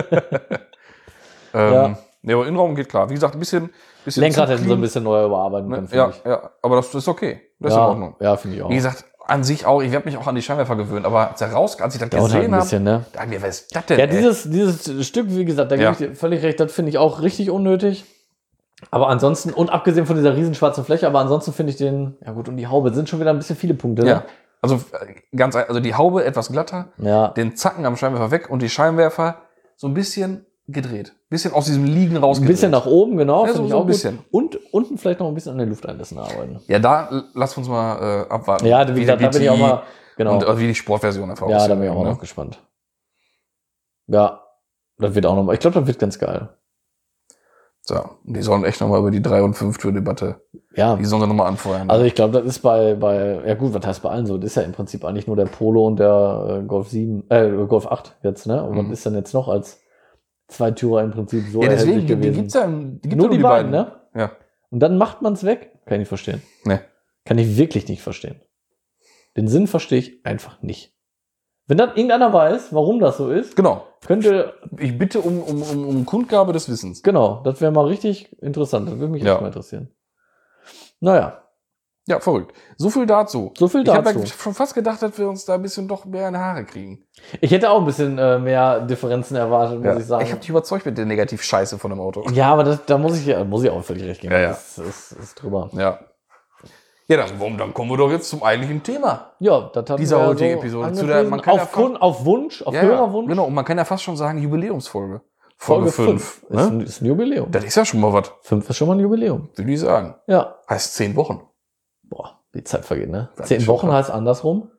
Ja. Nee, aber Innenraum geht klar. Wie gesagt, ein bisschen Lenkrad zu hätten sie clean, ein bisschen neu überarbeiten können, ne? finde Ja, ich. ja, aber das ist okay. Das ist in Ja, Ordnung. ja, finde ich auch. Wie gesagt, an sich auch, ich werde mich auch an die Scheinwerfer gewöhnen, aber als ich das Dauert halt gesehen ein bisschen, habe, ne? da mir, was ist das denn? Ja, ey? dieses Stück, wie gesagt, da Ja. gebe ich dir völlig recht, das finde ich auch richtig unnötig. Aber ansonsten, und abgesehen von dieser riesen schwarzen Fläche, aber ansonsten finde ich den, ja gut, und die Haube sind schon wieder ein bisschen viele Punkte, ne? Ja. Also also die Haube etwas glatter, Ja. den Zacken am Scheinwerfer weg und die Scheinwerfer so ein bisschen gedreht. Bisschen aus diesem Liegen Ein rausgedreht. bisschen nach oben, genau, Ja, finde ich so auch ein gut. bisschen. Und unten vielleicht noch ein bisschen an den Lufteinlässen arbeiten. Ja, da lass uns mal abwarten. Ja, wie gesagt, da bin ich auch mal, genau. Und wie die Sportversion einfach Ja, da aussehen bin ich auch wird, mal noch gespannt. Ja, das wird auch nochmal, ich glaube, das wird ganz geil. So, die sollen echt nochmal über die 3- und 5-Tür-Debatte, Ja, die sollen sie nochmal anfeuern. also ich glaube, das ist ja gut, was heißt bei allen so? Das ist ja im Prinzip eigentlich nur der Polo und der Golf 8 jetzt, ne? Und was ist denn jetzt noch als Zweitürer im Prinzip so ja, deswegen, erhältlich die gewesen? gibt's ja, die gibt's Nur ja die beiden, ne? Ja. Und dann macht man es weg? Kann ich nicht verstehen. Nee. Kann ich wirklich nicht verstehen. Den Sinn verstehe ich einfach nicht. Wenn dann irgendeiner weiß, warum das so ist, Genau. könnte, Ich bitte um Kundgabe des Wissens. genau, das wäre mal richtig interessant. Das würde mich Ja. echt mal interessieren. Naja, Ja, verrückt. So viel dazu. so viel Ich habe dazu. schon fast gedacht, dass wir uns da ein bisschen doch mehr in die Haare kriegen. Ich hätte auch ein bisschen mehr Differenzen erwartet, muss ich sagen. Ich habe dich überzeugt mit der Negativ-Scheiße von dem Auto. Ja, aber da muss ich auch völlig recht geben. Ja, ja. Das ist drüber. Ja. Ja, dann kommen wir doch jetzt zum eigentlichen Thema. Ja, das hat Dieser heutigen Episode. Zu der- man kann ja auf Wunsch, auf Ja, Hörerwunsch. genau. Und man kann ja fast schon sagen, Jubiläumsfolge. Folge 5. Ist, ein, ist ein Jubiläum. Das ist ja schon mal was, 5 ist schon mal ein Jubiläum. würde ich sagen. Ja. Heißt 10 Wochen. Boah, die Zeit vergeht, ne? Das ist 10 schon Wochen krass. heißt andersrum.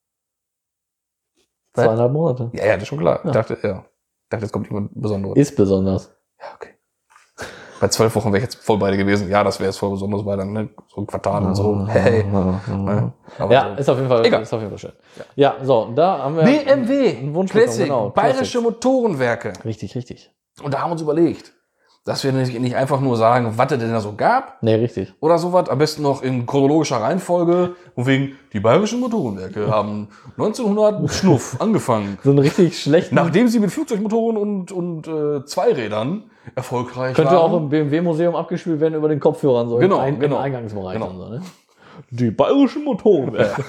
Was? 2,5 Monate. Ja, das ist schon klar. Ja. Ich dachte, jetzt kommt jemand Besonderes. Ist besonders. Ja, okay. Bei 12 Wochen wäre ich jetzt voll beide gewesen. Ja, das wäre jetzt voll besonders, weil dann, ne, so ein Quartal und so. Hey. Ne? Aber Ja, so. ist auf jeden Fall, Egal. ist auf jeden Fall schön. Ja, so, und da haben wir BMW. einen Wunsch Classic. bekommen, genau. Bayerische Motorenwerke. Richtig, richtig. Und da haben wir uns überlegt, dass wir nicht einfach nur sagen, was es denn da so gab Nee, richtig. oder sowas. Am besten noch in chronologischer Reihenfolge. Und wegen, die Bayerischen Motorenwerke haben 1900 mit Schnuff angefangen. So einen richtig schlechten. Nachdem sie mit Flugzeugmotoren und Zweirädern erfolgreich Könnte waren. auch im BMW-Museum abgespielt werden über den Kopfhörern, so Genau, im genau. Eingangsbereich. Genau. Und so, ne? Die bayerischen Motorenwerke.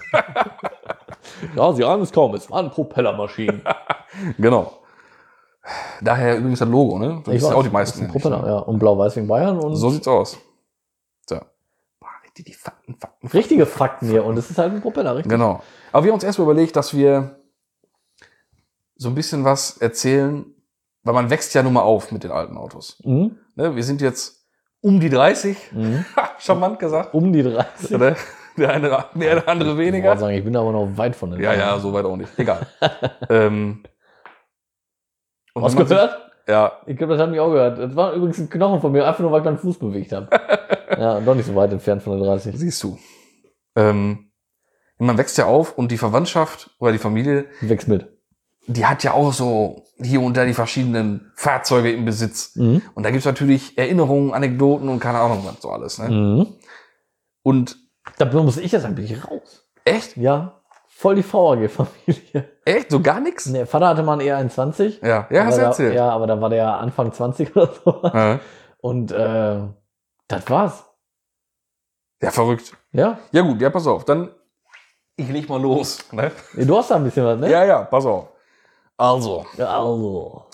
Ja, sie ahnen es kaum, es waren Propellermaschinen. Genau. Daher übrigens das Logo, ne? Das Ich ist weiß, auch die meisten. das ist ein Propeller, ja. Und blau-weiß wegen Bayern und So sieht's aus. So. Boah, richtig die Fakten. richtige Fakten hier. Und es ist halt ein Propeller, richtig? Genau. Aber wir haben uns erstmal überlegt, dass wir so ein bisschen was erzählen, weil man wächst ja nun mal auf mit den alten Autos. Mhm. Ne? Wir sind jetzt um die 30. Mhm. Charmant gesagt. Um die 30. Oder? Der eine mehr, der andere Ich weniger. wollte sagen, ich bin aber noch weit von den Ja, anderen. ja, so weit auch nicht. Egal. Und Hast wenn du man sich- gehört? Ja, Ich glaube, das haben die auch gehört. Das war übrigens ein Knochen von mir, einfach nur, weil ich meinen Fuß bewegt habe. Ja, doch nicht so weit entfernt von der 30. siehst du. Man wächst ja auf und die Verwandtschaft oder die Familie, Wächst mit. die hat ja auch so hier und da die verschiedenen Fahrzeuge im Besitz. Mhm. Und da gibt's natürlich Erinnerungen, Anekdoten und keine Ahnung was so alles. Ne? Mhm. Und Da muss ich ja sagen, bin ich raus. echt? Ja, voll die VAG-Familie. Echt? So gar nichts? Der Vater hatte mal einen E21. Ja, ja, hast du Aber erzählt. Ja, aber da war der Anfang 20 oder so. Ja. Und das war's. Ja, verrückt. Ja, Ja gut, ja, pass auf. Dann, ich leg mal los. Ne? du hast da ein bisschen was, ne? Ja, ja, pass auf. Also, Ja, also.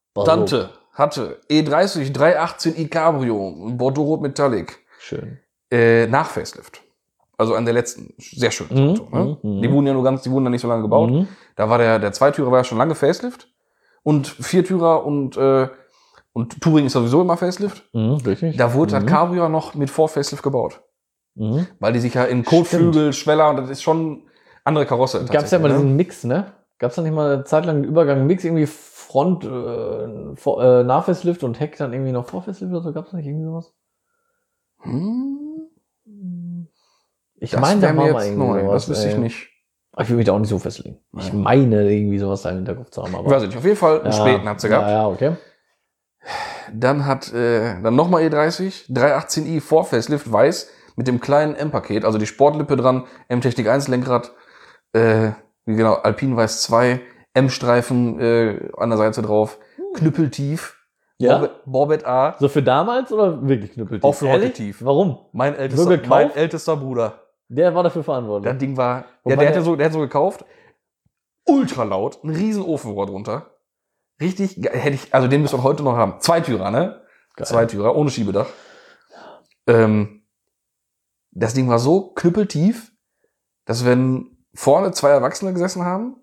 Tante hatte E30 318i Cabrio, Bordeaux Rot Metallic. Schön. nach Facelift. Also an der letzten, sehr schönes Auto. Ne? Die wurden ja die wurden ja nicht so lange gebaut. Da war der Zweitürer war ja schon lange Facelift. Und Viertürer und Touring ist sowieso immer Facelift. Richtig. Da wurde das Cabrio noch mit Vor-Facelift gebaut. Weil die sich ja in Kotflügel, Schweller, und das ist schon andere Karosse. Gab es ja mal diesen Mix, ne? Gab es da nicht mal eine Zeit lang einen Übergang, Mix, irgendwie Front, Nach-Facelift und Heck dann irgendwie noch Vor-Facelift oder so? Gab es nicht irgendwie sowas? Ich meine, da war mal irgendwie sowas. Das wüsste ich nicht. Ich will mich da auch nicht so festlegen. Ich meine, irgendwie sowas da im Hinterkopf zu haben. Aber ich weiß nicht, auf jeden Fall einen späten hat sie gehabt. Ja, okay. Dann hat dann nochmal E30, 318i Vor-Facelift, weiß, mit dem kleinen M-Paket, also die Sportlippe dran, M-Technik 1 Lenkrad, genau, Alpine Weiß 2, M-Streifen an der Seite drauf, knüppeltief, Ja? Borbett A. So für damals oder wirklich knüppeltief? Auch für heute Ehrlich? tief. Warum? Mein Nur gekauft? ältester Bruder. Der war dafür verantwortlich. Das Ding war, Wobei der hat so gekauft, ultra laut, ein riesen Ofenrohr drunter. Richtig, also den müssen wir heute noch haben. Zweitürer, ne? Geil. Zweitürer, ohne Schiebedach. Das Ding war so knüppeltief, dass wenn vorne 2 Erwachsene gesessen haben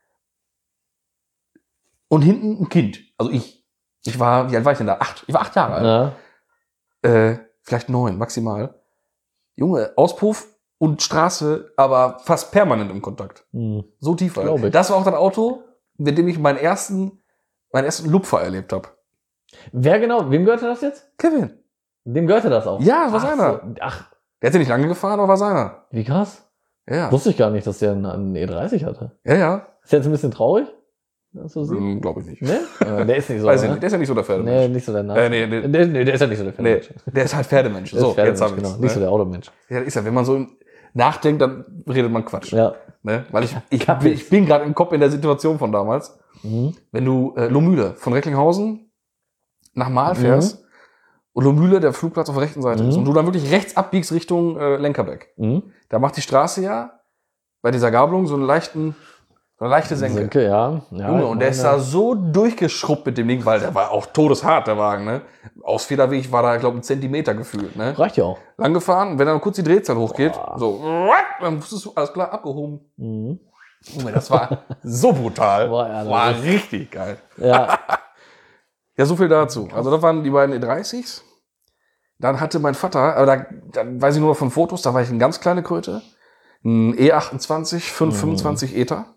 und hinten ein Kind, also ich war, wie alt war ich denn da? 8. Ich war 8 Jahre alt. Ja. Vielleicht 9 maximal. Junge, Auspuff und Straße, aber fast permanent im Kontakt. So tief war Glaub ich. das. War auch das Auto, mit dem ich meinen ersten Lupfer erlebt habe. Wer genau? Wem gehörte das jetzt? Kevin. Dem gehörte das auch? Ja, war Ach seiner. so. Ach, Der hat ja nicht lange gefahren, aber war seiner. wie krass. Ja. Wusste ich gar nicht, dass der einen E30 hatte. Ja. Ist der jetzt ein bisschen traurig? Das so sieht? Glaube ich nicht. Ne? Der ist nicht so. Weiß ich ne? nicht. Der ist ja nicht so der Nee, Pferdemensch. nicht so der Nee. Der ist ja nicht so der Nee, Pferdemensch. der ist halt Pferdemensch. Der So, ist Pferdemensch, jetzt haben wir genau. es. Nicht so der Automensch. Ja, ist ja, wenn man so nachdenkt, dann redet man Quatsch. Ja. Ne? Weil ich bin gerade im Kopf in der Situation von damals. Wenn du Lohmühle von Recklinghausen nach Mahl fährst und Lohmühle der Flugplatz auf der rechten Seite ist und du dann wirklich rechts abbiegst Richtung Lenkerbeck. Da macht die Straße ja bei dieser Gabelung so eine leichte Senke. Ja. Junge, und der ist da so durchgeschrubbt mit dem Ding, weil der war auch todeshart, der Wagen. Ne? Aus Federweg war da, ich glaube, 1 Zentimeter gefühlt. Ne? Reicht ja auch. Lang gefahren, und wenn dann kurz die Drehzahl hochgeht, so, dann wusstest du, alles klar, abgehoben. Junge, das war so brutal. War richtig geil. Ja. Ja, so viel dazu. Also das waren die beiden E30s. Dann hatte mein Vater, aber da weiß ich nur noch von Fotos, da war ich eine ganz kleine Kröte. Ein E28, 525 ETA.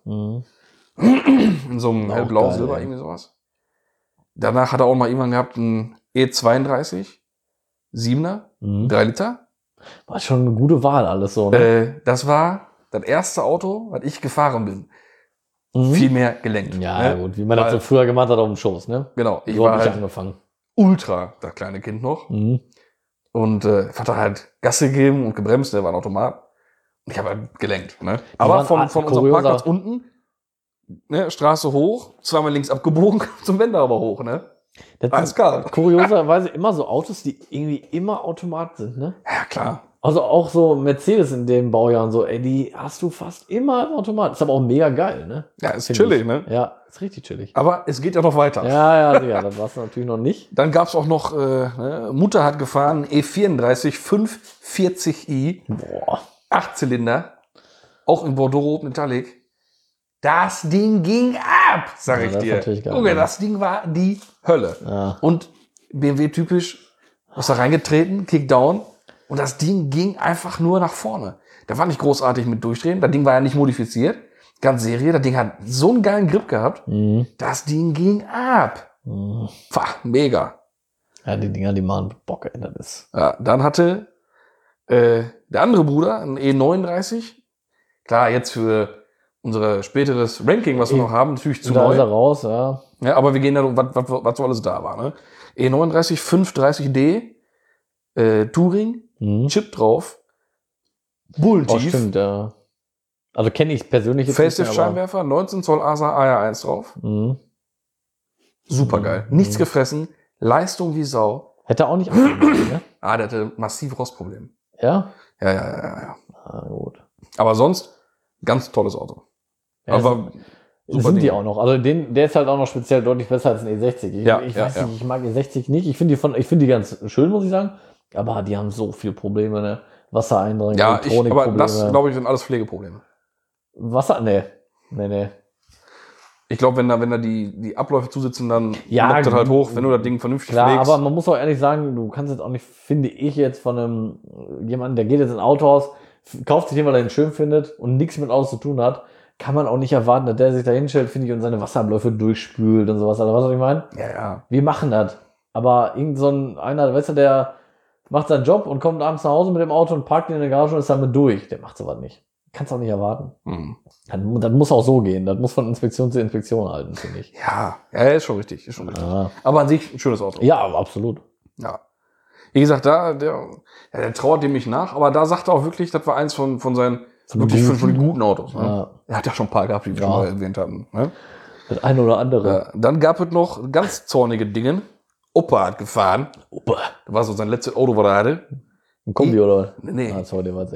In so einem Auch hellblau, geil, Silber, ey. irgendwie sowas. Danach hat er auch mal irgendwann gehabt ein E32, 7er, 3 Liter. War schon eine gute Wahl alles so, ne? Das war das erste Auto, was ich gefahren bin. Viel mehr gelenkt. Ja, ne? gut, wie man das so früher gemacht hat auf dem Schoß, ne? Genau, ich So war hab ich halt angefangen. ultra das kleine Kind noch. Und Vater hat halt Gas gegeben und gebremst, der war ein Automat. Und ich habe halt gelenkt. Ne? Aber waren von unserem kurioser- Parkplatz unten, ne, Straße hoch, zweimal links abgebogen, zum Wender aber hoch. Ne? Das Alles sind klar. kurioserweise immer so Autos, die irgendwie immer Automat sind, ne? Ja, klar. Also auch so Mercedes in den Baujahren so, ey, die hast du fast immer im Automat. Ist aber auch mega geil, ne? Ja, ist Find chillig, ich. ne? Ja, ist richtig chillig. Aber es geht ja noch weiter. Ja, sicher, das war's natürlich noch nicht. Dann gab's auch noch, Mutter hat gefahren, E34 540i, Boah. 8 Zylinder, auch in Bordeaux Metallic. Das Ding ging ab, sag Ja, ich das ist dir. natürlich geil, Junge, ja. das Ding war die Hölle. Ja. Und BMW typisch, ist da reingetreten, Kickdown, und das Ding ging einfach nur nach vorne. Der war nicht großartig mit Durchdrehen, das Ding war ja nicht modifiziert, ganz Serie, das Ding hat so einen geilen Grip gehabt, das Ding ging ab. Mega. Ja, die Dinger, die machen Bock, ey, das ist. Ja, dann hatte der andere Bruder ein E39. Klar, jetzt für unser späteres Ranking, was wir noch haben, natürlich zu Da ist er neu. raus, ja. Ja, aber wir gehen da, was so alles da war. Ne? E39 530D, Touring, Chip drauf, Oh, Bullentief, stimmt, ja. Also kenne ich persönlich jetzt nicht, Facelift-Scheinwerfer, 19 Zoll ASA AR1 drauf. Super geil. Nichts gefressen, Leistung wie Sau. Hätte auch nicht abgegeben, ne? Der hatte massiv Rostprobleme. Ja? Ja. Ah, gut. Aber sonst, ganz tolles Auto. Ja, Aber super sind die Ding. auch noch. Also der ist halt auch noch speziell deutlich besser als ein E60. Ich Ja, weiß ja. nicht, ich mag E60 nicht. Ich finde die ganz schön, muss ich sagen. Aber die haben so viele Probleme, ne? Wassereindringen, Ja, aber Elektronikprobleme. das, glaube ich, sind alles Pflegeprobleme. Nee. Ich glaube, wenn da die Abläufe zusitzen, dann Ja, lockt das halt hoch, wenn du das Ding vernünftig Klar, pflegst. aber man muss auch ehrlich sagen, du kannst jetzt auch nicht, finde ich jetzt von einem jemanden, der geht jetzt in ein Autohaus, kauft sich den, weil er den schön findet und nichts mit Autos zu tun hat, kann man auch nicht erwarten, dass der sich da hinstellt, finde ich, und seine Wasserabläufe durchspült und sowas. Also, was soll ich meinen? Ja. Wir machen das. Aber irgend so einer, weißt du, der macht seinen Job und kommt abends nach Hause mit dem Auto und parkt ihn in der Garage und ist damit durch. Der macht sowas nicht. Kannst auch nicht erwarten. Mhm. Das muss auch so gehen. Das muss von Inspektion zu Inspektion halten, finde ich. Ja, ist schon richtig. Ja. Aber an sich ein schönes Auto. Ja, absolut. Ja. Wie gesagt, der trauert dem nicht nach, aber da sagt er auch wirklich, das war eins von seinen wirklich von den guten Autos. Ne? Ja. Er hat ja schon ein paar gehabt, die wir schon mal erwähnt hatten. Ne? Das eine oder andere. Ja. Dann gab es noch ganz zornige Dinge. Opa hat gefahren. Opa. Das war so sein letztes Auto, was er hatte. Ein Kombi, oder? Nee. Ah, sorry, der war sehr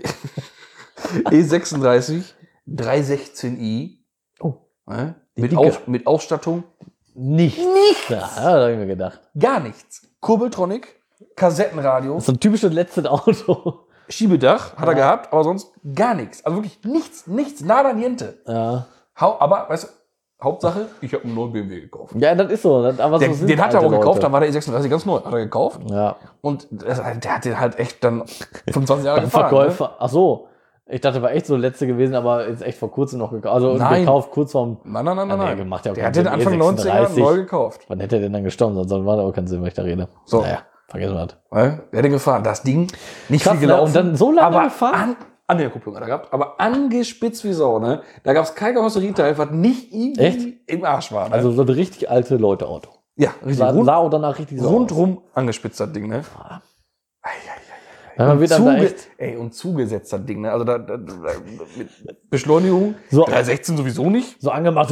E36 316i. Oh. Ne? Die Mit, dicke. mit Ausstattung Nichts. Ja, da habe ich mir gedacht. gar nichts. Kurbeltronic, Kassettenradio, Das ist so ein typisches letztes Auto. Schiebedach hat er gehabt, aber sonst gar nichts. Also wirklich nichts, nada niente. Ja. Aber, weißt du, Hauptsache, ich habe einen neuen BMW gekauft. Ja, das ist so. Aber so sind Den hat er auch alte gekauft, Leute. dann war der E36 ganz neu, hat er gekauft. Ja. Und der hat den halt echt dann 25 Jahre gefahren. Verkäufer. Ach so. Ich dachte, war echt so letzte gewesen, aber jetzt echt vor kurzem noch gekauft. Also Nein. gekauft, kurz vorm. Nein. Nee, gemacht ja auch Der keinen hat den Sinn. Anfang 90er E36. neu gekauft. Wann hätte er denn dann gestorben? Sonst war da auch keinen Sinn, wenn ich da rede. So. Naja, vergessen wir das. Der hat den gefahren. Das Ding, nicht Krass, viel ne? gelaufen. Und dann so lange aber gefahren? an der Kupplung hat er gehabt, aber angespitzt wie Sau, ne? Da gab es kein Karosserieteil, was nicht irgendwie Echt? im Arsch war. Ne? Also so ein richtig alte Leute-Auto. ja, richtig. Sah auch danach richtig so aus. Rundrum angespitzt, das Ding, ne? Ja, man wird dann da echt und zugesetzt, das Ding, ne? Also mit Beschleunigung, So. 316 sowieso nicht. so angemacht.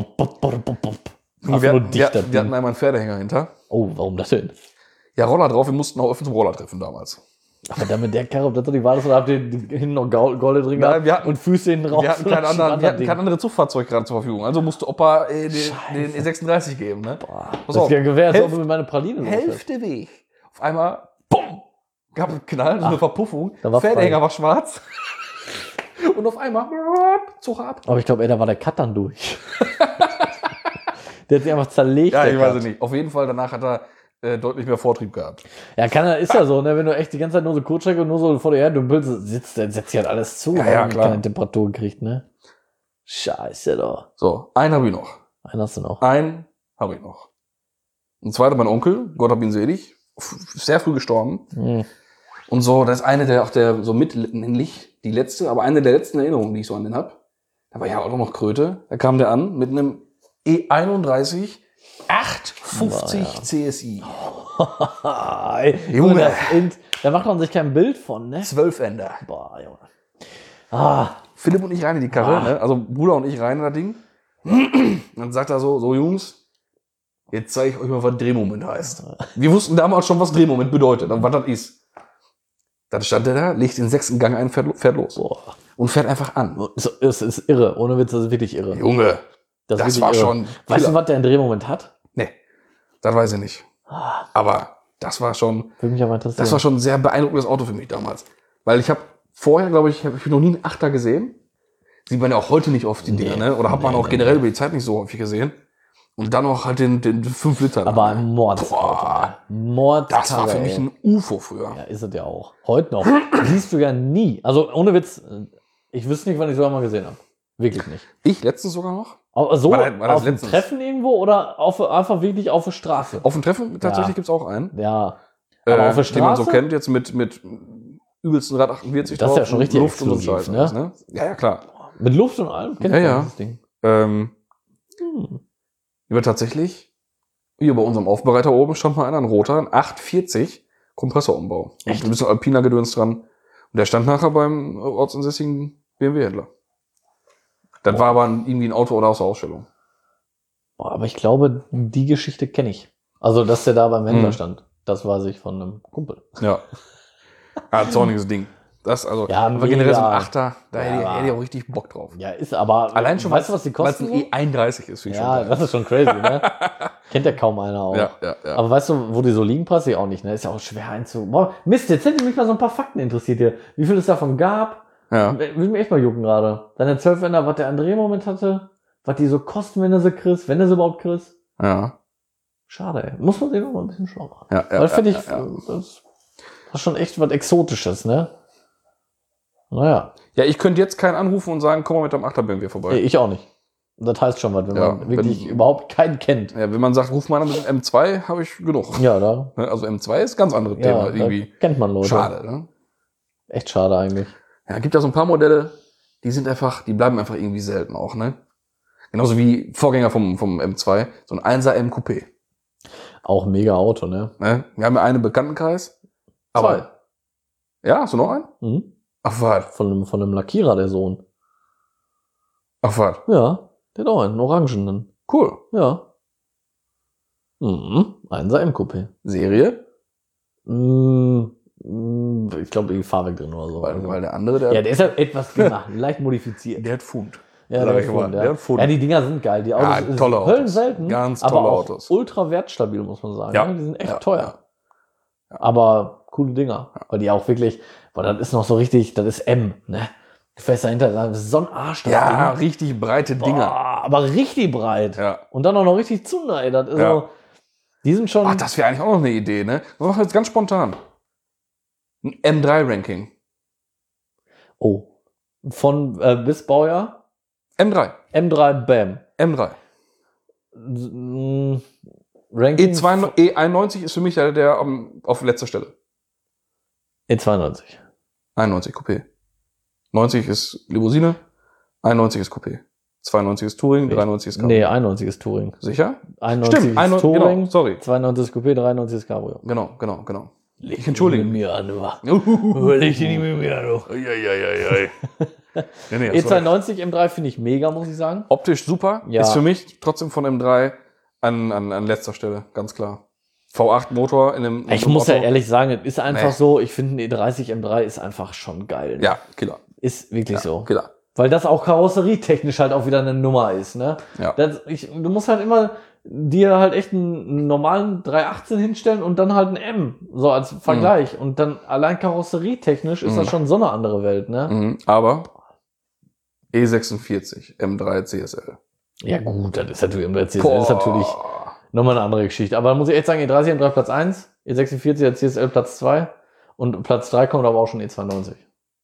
Wir hatten dichter einmal einen Pferdehänger hinter. Oh, warum das denn? Ja, Roller drauf, wir mussten auch öfter zum Roller treffen damals. Aber dann mit der Karre, ob das doch die war, oder habt ihr hinten noch Golle drin Nein, gehabt wir hatten- und Füße hinten raus? Wir hatten kein anderes Zugfahrzeug gerade zur Verfügung. Also musste Opa den E36 geben, ne? Pass Das auf, ist ja gewährt, als ob Hälfte- du mit meiner Praline los bist. Hälfte Weg. Auf einmal, bumm, gab einen Knall, so eine Verpuffung. da war Pferdehänger frei. war schwarz. Und auf einmal, Zug ab. Aber ich glaube, da war der Cut dann durch. Der hat sich einfach zerlegt. Ja, der ich weiß Cut. es nicht. Auf jeden Fall, danach hat er deutlich mehr Vortrieb gehabt. Ja, ist ja so, ne? Wenn du echt die ganze Zeit nur so Kurzstrecke und nur so vor dir her dümpelst, dann setzt sich halt alles zu. Ja, ne? ja, Und klar. keine Temperatur gekriegt, ne? Scheiße doch. So, einen habe ich noch. Einen hast du noch. Einen habe ich noch. Ein zweiter mein Onkel, Gott hab ihn selig, sehr früh gestorben. Hm. Und so, das ist eine der so nicht die letzte, aber eine der letzten Erinnerungen, die ich so an den habe. Da war ja auch noch Kröte. Da kam der an mit einem E31 850 CSI. Ey, Junge. Oh, da macht man sich kein Bild von, ne? 12-Ender. Boah, Junge. Ah, Philipp und ich rein in die Karre, ne? Also Bruder und ich rein in das Ding. Dann sagt er so Jungs, jetzt zeige ich euch mal, was Drehmoment heißt. Wir wussten damals schon, was Drehmoment bedeutet und was das ist. Dann stand er da, legt den 6. Gang ein, fährt los. boah. Und fährt einfach an. Es ist irre. Ohne Witz, das ist wirklich irre. Junge, Das, ist das wirklich war irre. schon Weißt du, Killer. was der in Drehmoment hat? Nee, das weiß ich nicht. Aber das war schon, Würde mich aber interessieren. das war schon ein sehr beeindruckendes Auto für mich damals. Weil ich habe vorher, glaube ich, hab ich noch nie einen Achter gesehen. Sieht man ja auch heute nicht oft, die Dinger, ne? Oder hat man auch generell über die Zeit nicht so häufig gesehen. Und dann noch halt den 5 Liter. aber ein Mordsauto. Boah, Mordsauto. das war für mich ein UFO früher. Ja, ist es ja auch. Heute noch. Siehst du ja nie. Also ohne Witz, ich wüsste nicht, wann ich so einmal gesehen habe. Wirklich nicht. Ich letztens sogar noch. Aber so War das auf dem letztens? Treffen irgendwo oder einfach wirklich auf der Straße? Auf dem Treffen tatsächlich Ja. gibt's auch einen. Ja. Aber auf der Den man so Straße? kennt, jetzt mit übelsten Rad 48 Das ist ja schon richtig Luft und so exklusiv, Scheiß ne? alles, ne? Ja, ja, klar. Mit Luft und allem? Kennt Ja, ihr ja. dieses Ding? Über tatsächlich, hier bei unserem Aufbereiter oben stand mal einer, ein roter, ein 840 Kompressorumbau. Echt? Ein bisschen alpiner Gedöns dran. Und der stand nachher beim ortsansässigen BMW-Händler. Das war aber irgendwie ein Auto oder aus der Ausstellung. Boah, aber ich glaube, die Geschichte kenne ich. Also, dass der da beim Händler Mhm. stand. Das weiß ich von einem Kumpel. Ja. Zorniges Ding. Das, also, Ja, aber generell so ein mega. Achter, da Ja, hätte ich auch richtig Bock drauf. Ja, ist aber. Allein schon, weißt du, was die weil es kosten? ein E31 ist, finde ich Ja, schon das ist schon crazy, ne? Kennt ja kaum einer auch. Ja. Aber weißt du, wo die so liegen, passt ich auch nicht. Ne? Ist ja auch schwer Boah, Mist, jetzt hätte mich mal so ein paar Fakten interessiert hier. Wie viel es davon gab. Ja. Will mich echt mal jucken gerade. Deine 12-Ender, was der André im Moment hatte. Was die so kosten, wenn du sie kriegst. Wenn du sie überhaupt kriegst. Ja. Schade, ey. Muss man sich noch mal ein bisschen schlau machen. Ja. Weil finde ich, das ist schon echt was Exotisches, ne? Naja. Ja, ich könnte jetzt keinen anrufen und sagen, komm mal mit dem 8er BMW vorbei. Ich auch nicht. Das heißt schon was, wenn man wirklich überhaupt keinen kennt. Ja, wenn man sagt, ruf mal an mit dem M2, habe ich genug. Ja, da. Also M2 ist ein ganz anderes Thema. Irgendwie kennt man Leute. schade, ne? Echt schade eigentlich. Ja, gibt ja so ein paar Modelle, die bleiben einfach irgendwie selten auch, ne? Genauso wie Vorgänger vom M2, so ein 1er M Coupé. Auch ein mega Auto, ne? Wir haben ja einen im Bekanntenkreis. Aber, ja, hast du noch einen? Mhm. Ach, was? Von einem Lackierer, der Sohn. Ach, was? Ja, der hat auch einen orangenen. Cool. Ja. 1er M-Coupé. Serie? Ich glaube, die Fahrwerk drin oder so. Weil der andere, ja, der ist ja etwas gemacht, leicht modifiziert. der hat Pfund. Ja, Sag der ich hat mal, Pfund, der hat Pfund. Ja, die Dinger sind geil. Die Autos Ja, sind tolle Autos. höllenselten, Ganz aber tolle auch Autos. ultra wertstabil, muss man sagen. Ja. Die sind echt Ja. teuer. Aber coole Dinger. Weil die auch wirklich, weil das ist noch so richtig, das ist M, ne? Du fährst dahinter, das ist so ein Arsch. Das Ja, Ding. richtig breite Dinger. Boah, aber richtig breit. Ja. Und dann auch noch richtig Zunder, ey. Das ist Ja. so, die sind schon. Ach, das wäre eigentlich auch noch eine Idee, ne? Wir machen jetzt ganz spontan. Ein M3-Ranking. Oh. Von bis Baujahr? M3. M3 Bam. M3. Ranking E91 ist für mich der auf letzter Stelle. E92. 91 Coupé. 90 ist Limousine, 91 ist Coupé. 92 ist Touring, 93 ist Cabrio. Nee, 91 ist Touring. Sicher? 91 Stimmt, ist 91, Touring, genau, sorry. 92 ist Coupé, 93 ist Cabrio. Genau. Ich entschuldige mich. Mir an, du. Leg Leg dich nicht mit mir an, du. Nee, hast du recht. E92 M3 finde ich mega, muss ich sagen. Optisch super, Ja. ist für mich trotzdem von M3 an letzter Stelle, ganz klar. V8 Motor in einem Ich muss ja ehrlich sagen, es ist einfach Nee. so, ich finde ein E30 M3 ist einfach schon geil. Ne? Ja, Killer. Ist wirklich so. Killer. Weil das auch karosserietechnisch halt auch wieder eine Nummer ist, ne? Ja. Du musst halt immer dir halt echt einen normalen 318 hinstellen und dann halt ein M, so als Vergleich. Und dann allein karosserietechnisch ist das schon so eine andere Welt, ne? Mhm. Aber E46 M3 CSL. Ja gut, das ist natürlich, das ist natürlich nochmal eine andere Geschichte. Aber da muss ich echt sagen, E30 M3 Platz 1, E46 der CSL Platz 2 und Platz 3 kommt aber auch schon E92.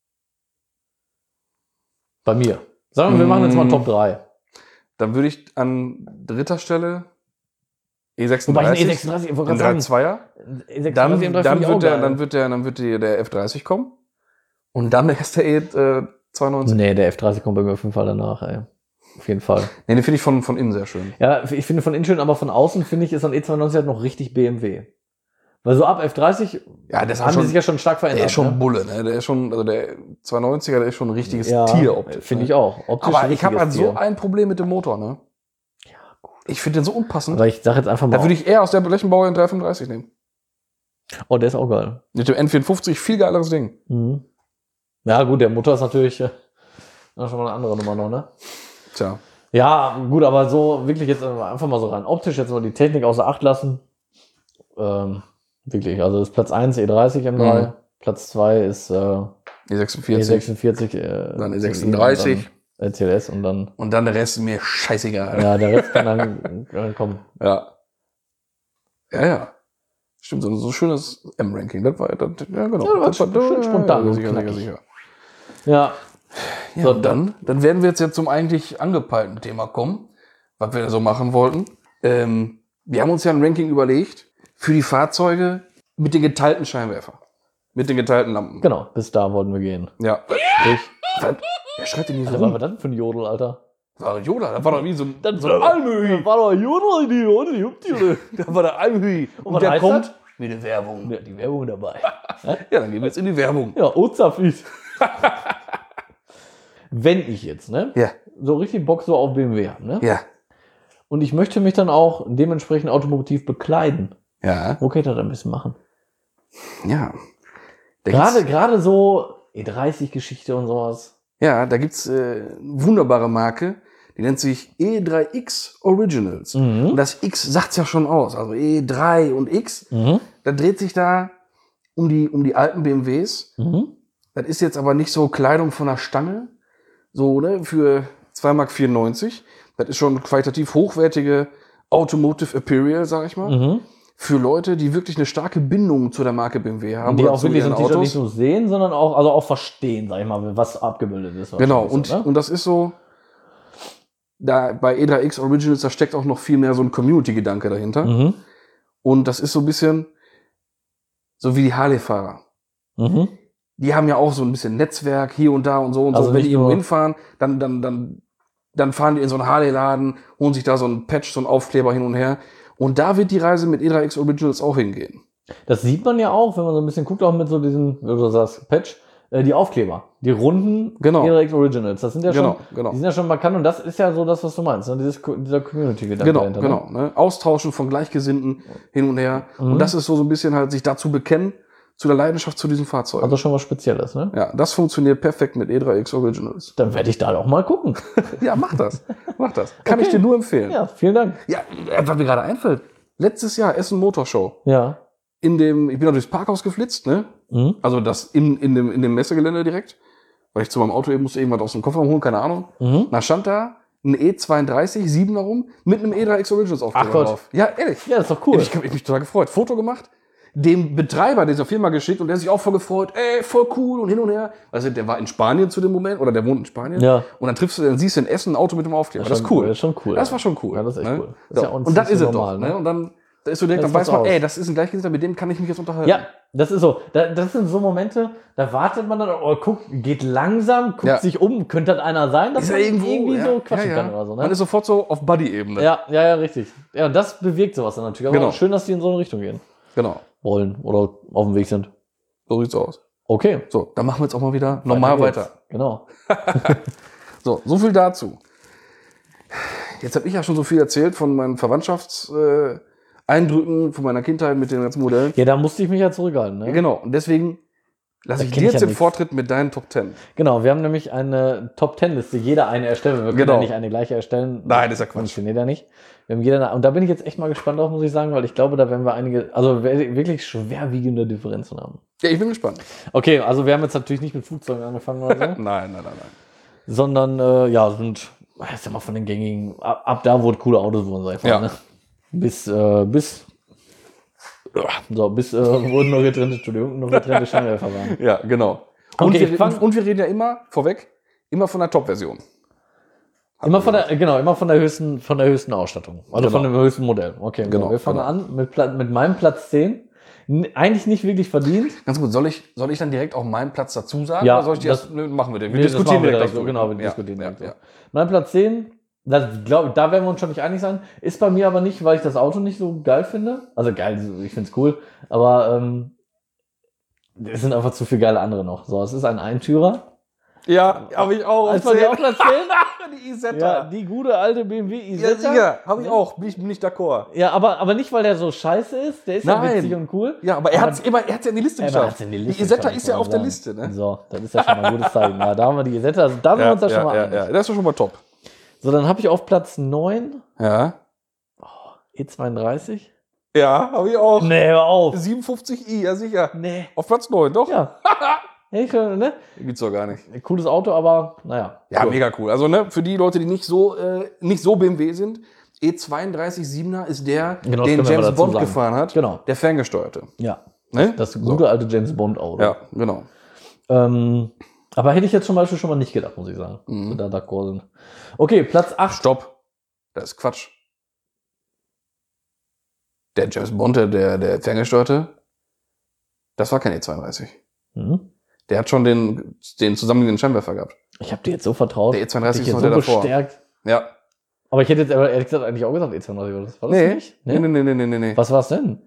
Bei mir. Sagen wir, wir machen jetzt mal Top 3. Dann würde ich an dritter Stelle E36. Wobei ich E36, ich wollte gerade sagen, E32er. Dann wird der F30 kommen. Und dann erst der E92. Nee, der F30 kommt bei mir auf jeden Fall danach, ey. Auf jeden Fall. Nee, den finde ich von innen sehr schön. Ja, ich finde von innen schön, aber von außen finde ich, ist ein E92 halt noch richtig BMW. Weil so ab F30 Ja, das haben die sich ja schon stark verändert. Der ist schon ne? Bulle, ne? Der ist schon, also der 290er, der ist schon ein richtiges Tier optisch. Finde ich ne? auch. Optisch Aber ein ich habe halt richtiges so Tier. ein Problem mit dem Motor, ne? Ja, gut. Ich finde den so unpassend. Aber ich sag jetzt einfach mal. Da würde ich eher aus der Blechenbauer in 335 nehmen. Oh, der ist auch geil. Mit dem N54 viel geileres Ding. Mhm. Ja, gut, der Motor ist natürlich schon mal eine andere Nummer noch, ne? Tja. Ja, gut, aber so wirklich jetzt einfach mal so rein optisch, jetzt mal die Technik außer Acht lassen. Wirklich, also ist Platz 1 E30 M3, Mhm. Platz 2 ist E46. E46, Dann E36. CLS und dann, Und dann der Rest ist mir scheißegal. ja, der Rest kann dann kommen. Ja. Ja. Stimmt, so ein schönes M-Ranking. Das war, ja, genau. Ja, das war schön spontan und Sicher. knackig. Ja, Ja, So, und dann werden wir jetzt zum eigentlich angepeilten Thema kommen, was wir da so machen wollten. Wir haben uns ja ein Ranking überlegt für die Fahrzeuge mit den geteilten Scheinwerfer. Mit den geteilten Lampen. genau, bis da wollten wir gehen. Ja. Sprich, Wer schreit denn hier so was war rum? das denn für ein Jodel, Alter? Das war Yoda, das war doch wie so ein Das Almhühi. war doch Jodel, die Jodel. Das war der Almhühi. Und was der heißt kommt das? mit der Werbung. Ja, die Werbung dabei. Ja, dann gehen wir jetzt in die Werbung. Ja, Ozapfis. Wenn ich jetzt, ne, Ja, so richtig Bock so auf BMW habe, ne, ja, und ich möchte mich dann auch dementsprechend automotiv bekleiden, ja, wo kann ich das ein bisschen machen? ja. Da gibt's- Gerade so E30-Geschichte und sowas. Ja, da gibt's eine wunderbare Marke, Die nennt sich E3X Originals. Mhm. Und das X sagt's ja schon aus. Also E3 und X. Mhm. Da dreht sich da um die alten BMWs. Mhm. Das ist jetzt aber nicht so Kleidung von der Stange. So, ne, für 2,94 Mark. Das ist schon qualitativ hochwertige Automotive Apparel, sag ich mal. Mhm. Für Leute, die wirklich eine starke Bindung zu der Marke BMW haben. Die oder auch zu wirklich so ihren ein T-Shirt Autos. nicht nur sehen, sondern auch, also auch verstehen, sag ich mal, was abgebildet ist. Genau, wahrscheinlich so, ne? und das ist so, da bei E3X Originals, da steckt auch noch viel mehr so ein Community-Gedanke dahinter. Mhm. Und das ist so ein bisschen so wie die Harley-Fahrer. Mhm. Die haben ja auch so ein bisschen Netzwerk hier und da und so. Und Also so. Wenn nicht die irgendwo nur- hinfahren, dann fahren die in so einen Harley-Laden, holen sich da so einen Patch, so einen Aufkleber hin und her. Und da wird die Reise mit E3X Originals auch hingehen. Das sieht man ja auch, wenn man so ein bisschen guckt, auch mit so diesen, wie du sagst, Patch, die Aufkleber, die runden Genau. E3X Originals. Das sind ja schon, Genau. die sind ja schon markant und das ist ja so das, was du meinst, ne? Dieser Community-Gedanke dahinter. Genau. Ne? Austauschen von Gleichgesinnten hin und her. Mhm. Und das ist so ein bisschen halt sich dazu bekennen, zu der Leidenschaft zu diesem Fahrzeug. Also schon was Spezielles, ne? Ja, das funktioniert perfekt mit E3X Originals. Dann werde ich da auch mal gucken. Ja, mach das. Mach das. Kann Okay. ich dir nur empfehlen. Ja, vielen Dank. Ja, was mir gerade einfällt. Letztes Jahr Essen Motorshow. Ja. Ich bin da durchs Parkhaus geflitzt, ne? Mhm. Also das in dem Messegelände direkt. Weil ich zu meinem Auto eben musste irgendwas aus dem Kofferraum holen, keine Ahnung. Mhm. Da stand da ein E32 7er rum mit einem E3X Originals Aufkleber Ach Gott. drauf. Ja, ehrlich. Ja, das ist doch cool. Ich hab mich total gefreut. Foto gemacht, dem Betreiber dieser Firma geschickt und der hat sich auch voll gefreut. Ey, voll cool und hin und her. Also der war in Spanien zu dem Moment oder der wohnt in Spanien. Ja. Und dann siehst du in Essen ein Auto mit dem Aufkleber. Das ist cool. Das ist schon cool. Das war schon cool. Ja, das ist echt ne? cool. Das ist ja So. uns Und das nicht ist so es normal, doch. ne? Ne? Und dann da ist so direkt, Das dann weiß ist man, was ey, aus. das ist ein Gleichgesinnter, mit dem kann ich mich jetzt unterhalten. Ja, das ist so. Das sind so Momente, da wartet man dann, guckt, geht langsam, guckt Ja. sich um, könnte das einer sein, dass Ist ja man irgendwo, irgendwie ja. so quatschen Ja. kann oder so, Man ne? ist sofort so auf Buddy-Ebene. Ja, richtig. Ja, und das bewirkt sowas dann natürlich. Aber Genau. auch schön, dass die in so eine Richtung gehen Genau. wollen oder auf dem Weg sind. So sieht's aus. Okay. So, dann machen wir jetzt auch mal wieder normal geht's. weiter. Genau. So viel dazu. Jetzt habe ich ja schon so viel erzählt von meinen Verwandtschaftseindrücken, von meiner Kindheit mit den ganzen Modellen. Ja, da musste ich mich ja zurückhalten, Ja, ne? genau. Und deswegen lasse Da ich kenn dir ich jetzt ja den nichts. Vortritt mit deinen Top 10. Genau, wir haben nämlich eine Top-10-Liste, jeder eine erstellen. Wir können Genau. ja nicht eine gleiche erstellen. Nein, ist ja Quatsch. Funktioniert ja nicht. Wir haben jeder eine, und da bin ich jetzt echt mal gespannt drauf, muss ich sagen, weil ich glaube, da werden wir einige, also wirklich schwerwiegende Differenzen haben. Ja, ich bin gespannt. Okay, also wir haben jetzt natürlich nicht mit Flugzeugen angefangen oder so, Nein. sondern sind, ich sag mal, von den gängigen, ab da, wo coole Autos wurden, sag ich mal, Ja. ne? Bis wurden noch getrennte Scheinwerfer waren. Ja, genau. Und, Okay, wir reden ja immer, vorweg, immer von der Top-Version. Immer von der höchsten Ausstattung. Also Genau. von dem höchsten Modell. Okay, Genau, wir fangen genau. an mit meinem Platz 10. Eigentlich nicht wirklich verdient. Ganz gut, soll ich dann direkt auch meinen Platz dazu sagen? Ja, oder soll ich das- nö, machen wir den. Nee, das machen wir direkt dazu. so, genau, wir Ja, diskutieren ja, direkt so. ja. Mein Platz 10, da werden wir uns schon nicht einig sein. Ist bei mir aber nicht, weil ich das Auto nicht so geil finde. Also geil, ich finde es cool. Aber es sind einfach zu viele geile andere noch. So, es ist ein Eintürer. Ja, habe ich auch. Ist bei dir auch Platz 10? Die Isetta. Ja, die gute alte BMW Ja, Isetta. sicher, habe ich auch. Bin ich d'accord. Ja, aber nicht, weil der so scheiße ist. Der ist ja Nein. witzig und cool. Ja, aber er hat es ja in die Liste Er geschafft. hat's in die Liste Isetta geschafft, ist ja muss auf man der sagen. Liste, ne? So, das ist ja schon mal ein gutes Zeichen. Ja, da haben wir die Isetta. Also da sind wir uns ja schon mal einig. ja, das ist doch schon mal top. So, dann habe ich auf Platz 9 Ja. E32. Ja, habe ich auch. Nee, hör auf. 57i, ja sicher. Nee. Auf Platz 9, doch? Ja. Ne? Gibt's doch gar nicht. Cooles Auto, aber naja. Ja, Cool. mega cool. Also, ne, für die Leute, die nicht so BMW sind, E32 7er ist der, Genau, das den können wir James dazu Bond sagen. gefahren hat. Genau. Der ferngesteuerte. Ja. Ne? Das gute alte James Bond Auto. Ja, genau. Aber hätte ich jetzt zum Beispiel schon mal nicht gedacht, muss ich sagen. Mhm. Dass wir d'accord sind. Okay, Platz 8. Stopp. Das ist Quatsch. Der James Bond, der ferngesteuerte, das war kein E32. Mhm. Der hat schon den zusammenliegenden Scheinwerfer gehabt. Ich habe dir jetzt so vertraut. Der E32 Hab dich ist jetzt noch so der davor. bestärkt. Ja. Aber ich hätte jetzt aber ehrlich gesagt eigentlich auch gesagt E32. War das Nee. nicht? Nee. Was war es denn?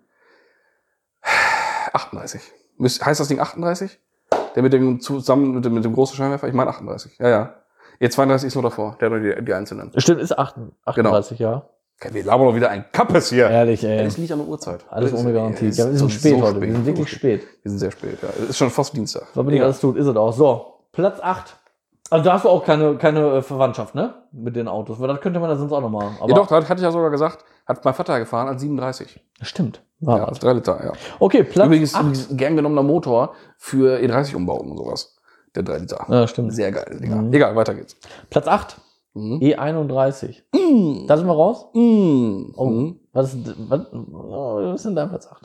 38. Heißt das Ding 38? Der mit dem großen Scheinwerfer? Ich meine 38. Ja. E32 ist nur davor. Der hat nur die einzelnen. Stimmt, ist 38, ja. Okay, wir labern doch wieder ein Kappes hier. Ehrlich, ey. Das liegt an der Uhrzeit. Alles ohne Garantie. Es Ja, wir sind so spät heute. Wir sind wirklich spät. Wir sind sehr spät, ja. Es ist schon fast Dienstag. Was bin ich alles tut, ist es auch. So, Platz 8. Also da hast du auch keine Verwandtschaft, ne? Mit den Autos. Weil das könnte man ja sonst auch noch machen. Aber Ja doch, das hatte ich ja sogar gesagt, hat mein Vater gefahren als 37. stimmt. War Ja, was. als 3 Liter, ja. Okay, Platz Übrigens 8. ein gern genommener Motor für E30-Umbauten und sowas. Der 3 Liter. Ja, stimmt. Sehr geil, Digga. Mhm. Egal, weiter geht's. Platz 8. Mhm. E31. Mhm. Da sind wir raus. Mhm. Oh, Mhm. was ist denn dein Platz 8?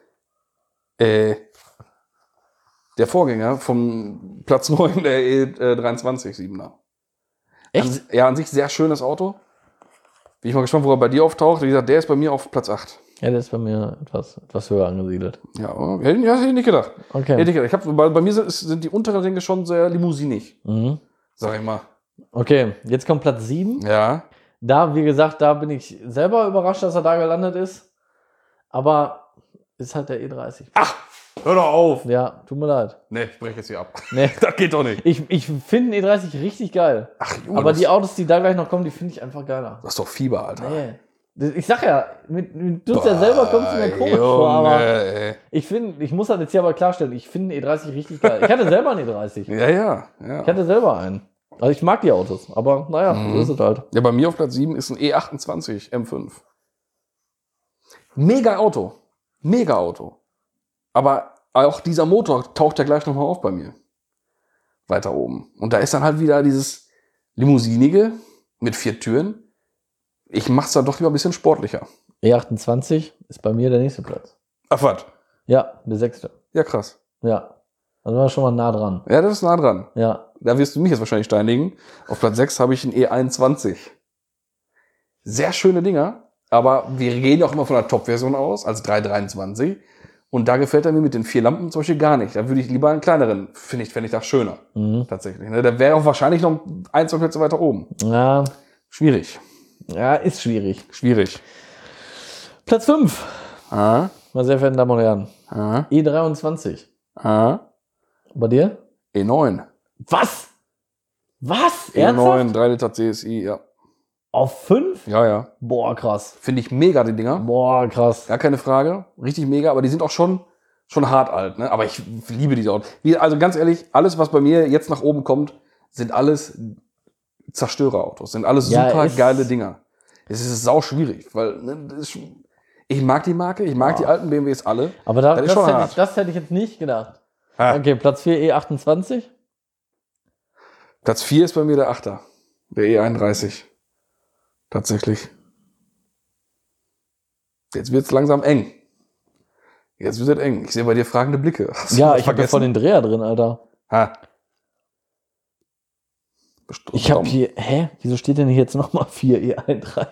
Der Vorgänger vom Platz 9 der E23 7er. Echt? Ja, an sich sehr schönes Auto. Bin ich mal gespannt, wo er bei dir auftaucht. Wie gesagt, der ist bei mir auf Platz 8. Ja, der ist bei mir etwas höher angesiedelt. Ja, hätte ich nicht gedacht. Okay. Hätte ich gedacht. Bei mir sind die unteren Ringe schon sehr limousinig, Mhm. sag ich mal. Okay, jetzt kommt Platz 7. Ja. Da, wie gesagt, da bin ich selber überrascht, dass er da gelandet ist. Aber ist halt der E30. Hör doch auf. Ja, tut mir leid. Nee, ich breche jetzt hier ab. Nee. Das geht doch nicht. Ich finde den E30 richtig geil. Ach, Junge, Aber das, die Autos, die da gleich noch kommen, die finde ich einfach geiler. das ist doch Fieber, Alter. Nee. Ich sag ja, du ja selber kommst du mir komisch vor, aber ey. ich muss das jetzt hier aber klarstellen, ich finde den E30 richtig geil. Ich hatte selber einen E30. Ja. Ich hatte selber einen. Also ich mag die Autos, aber naja, so ist es halt. Ja, bei mir auf Platz 7 ist ein E28 M5. Mega Auto. Mega Auto. Aber auch dieser Motor taucht ja gleich nochmal auf bei mir. Weiter oben. Und da ist dann halt wieder dieses Limousinige mit 4 Türen. Ich mach's dann doch lieber ein bisschen sportlicher. E28 ist bei mir der nächste Platz. Ach, was? Ja, der 6. Ja, krass. Ja. Also war schon mal nah dran. Ja, das ist nah dran. Ja. Da wirst du mich jetzt wahrscheinlich steinigen. Auf Platz 6 habe ich einen E21. Sehr schöne Dinger. Aber wir gehen auch immer von der Top-Version aus, als 323. Und da gefällt er mir mit den 4 Lampen zum Beispiel gar nicht. Da würde ich lieber einen kleineren, fände ich das schöner. Mhm. Tatsächlich. Ne? Der wäre auch wahrscheinlich noch 1, 2 Plätze weiter oben. Ja. Schwierig. Ja, ist schwierig. Schwierig. Platz 5. Ah, Meine sehr verehrten Damen und Herren. ah, E23. ah. Bei dir? E9. Was? Was? E9, Ernsthaft? 3 Liter CSI, ja. Auf 5? Ja. Boah, krass. Finde ich mega, die Dinger. Boah, krass. Gar keine Frage. Richtig mega, aber die sind auch schon hart alt, ne? Aber ich liebe diese Autos. Also ganz ehrlich, alles, was bei mir jetzt nach oben kommt, sind alles Zerstörerautos. Sind alles Ja, super ist- geile Dinger. Es ist sau schwierig, weil ne, ich mag die Marke, ich mag die alten BMWs alle. Aber Das ist schon hart. das hätte ich jetzt nicht gedacht. Ah. Okay, Platz 4 E28. Platz 4 ist bei mir der 8er. Der E31. Tatsächlich. Jetzt wird's langsam eng. Jetzt wird es eng. Ich sehe bei dir fragende Blicke. Hast du Ja, was ich habe ja voll den Dreher drin, Alter. Ha. Ich habe hier, wieso steht denn hier jetzt nochmal 4 E31?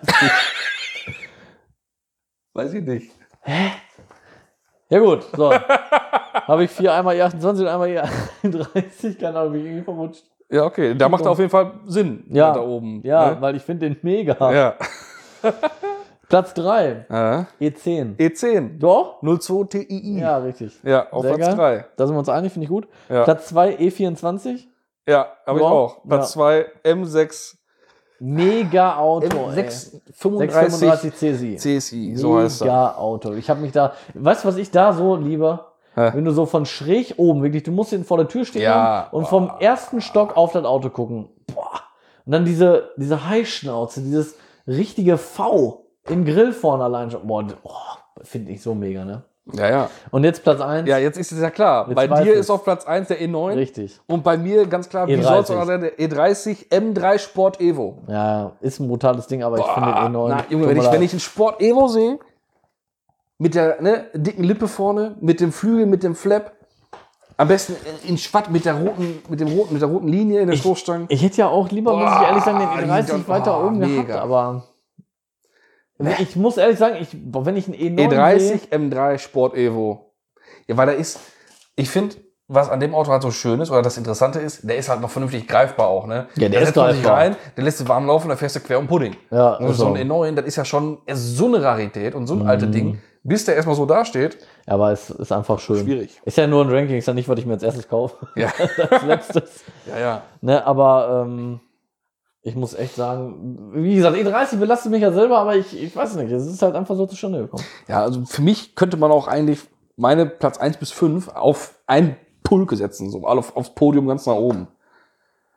Weiß ich nicht. Ja gut, so. Habe ich 4 einmal E28 und einmal E31, keine Ahnung, bin ich irgendwie verrutscht. Ja, okay. Da macht er auf jeden Fall Sinn. Ja, da oben. Ja, Ne? weil ich finde den mega. Ja. Platz 3, Ah. E10. E10. Doch? 02 TII. Ja, richtig. Ja, auf Sehr Platz geil. 3. Da sind wir uns einig, finde ich gut. Ja. Platz 2, E24. Ja, habe ich Ja. auch. Platz 2 M6. Mega Auto, ey. M6 635 CSI. CSI, so heißt er. Mega Auto. Ich habe mich da, weißt du, was ich da so liebe? Hä? Wenn du so von schräg oben, wirklich, du musst ihn vor der Tür stehen Ja. und vom ersten Stock auf das Auto gucken. Boah. Und dann diese Haischnauze, dieses richtige V im Grill vorne allein schon. Boah, finde ich so mega, ne? Ja. Und jetzt Platz 1. Ja, jetzt ist es ja klar. Jetzt Bei weiß dir ich's. ist auf Platz 1 der E9. Richtig. Und bei mir ganz klar, wie E30. soll es auch sein, der E30 M3 Sport Evo. Ja, ist ein brutales Ding, aber ich finde den E9. Na, Junge, wenn ich einen Sport Evo sehe, mit der dicken Lippe vorne, mit dem Flügel, mit dem Flap, am besten in Schwatt mit der roten Linie in der Stoßstange. Ich hätte ja auch lieber, muss ich ehrlich sagen, den die E30 sind- weiter oben mega. gehabt, aber ich muss ehrlich sagen, wenn ich einen E9 E30 sehe, M3 Sport Evo. Ja, weil ich finde, was an dem Auto halt so schön ist, oder das Interessante ist, der ist halt noch vernünftig greifbar auch, ne? Ja, der Da ist setzt man sich greifbar. rein, der lässt du warm laufen, da fährst du quer um Pudding. Ja, Und ist so so. ein E9, das ist ja schon so eine Rarität und so ein altes Ding, bis der erstmal so dasteht. aber es ist einfach schön. Schwierig. Ist ja nur ein Ranking, ist ja nicht, was ich mir als erstes kaufe. Ja. Als letztes. Ja. Ne, aber ich muss echt sagen, wie gesagt, E30 belastet mich ja selber, aber ich weiß nicht, es ist halt einfach so zustande gekommen. Ja, also für mich könnte man auch eigentlich meine Platz 1 bis 5 auf ein Pulke setzen, so aufs Podium ganz nach oben.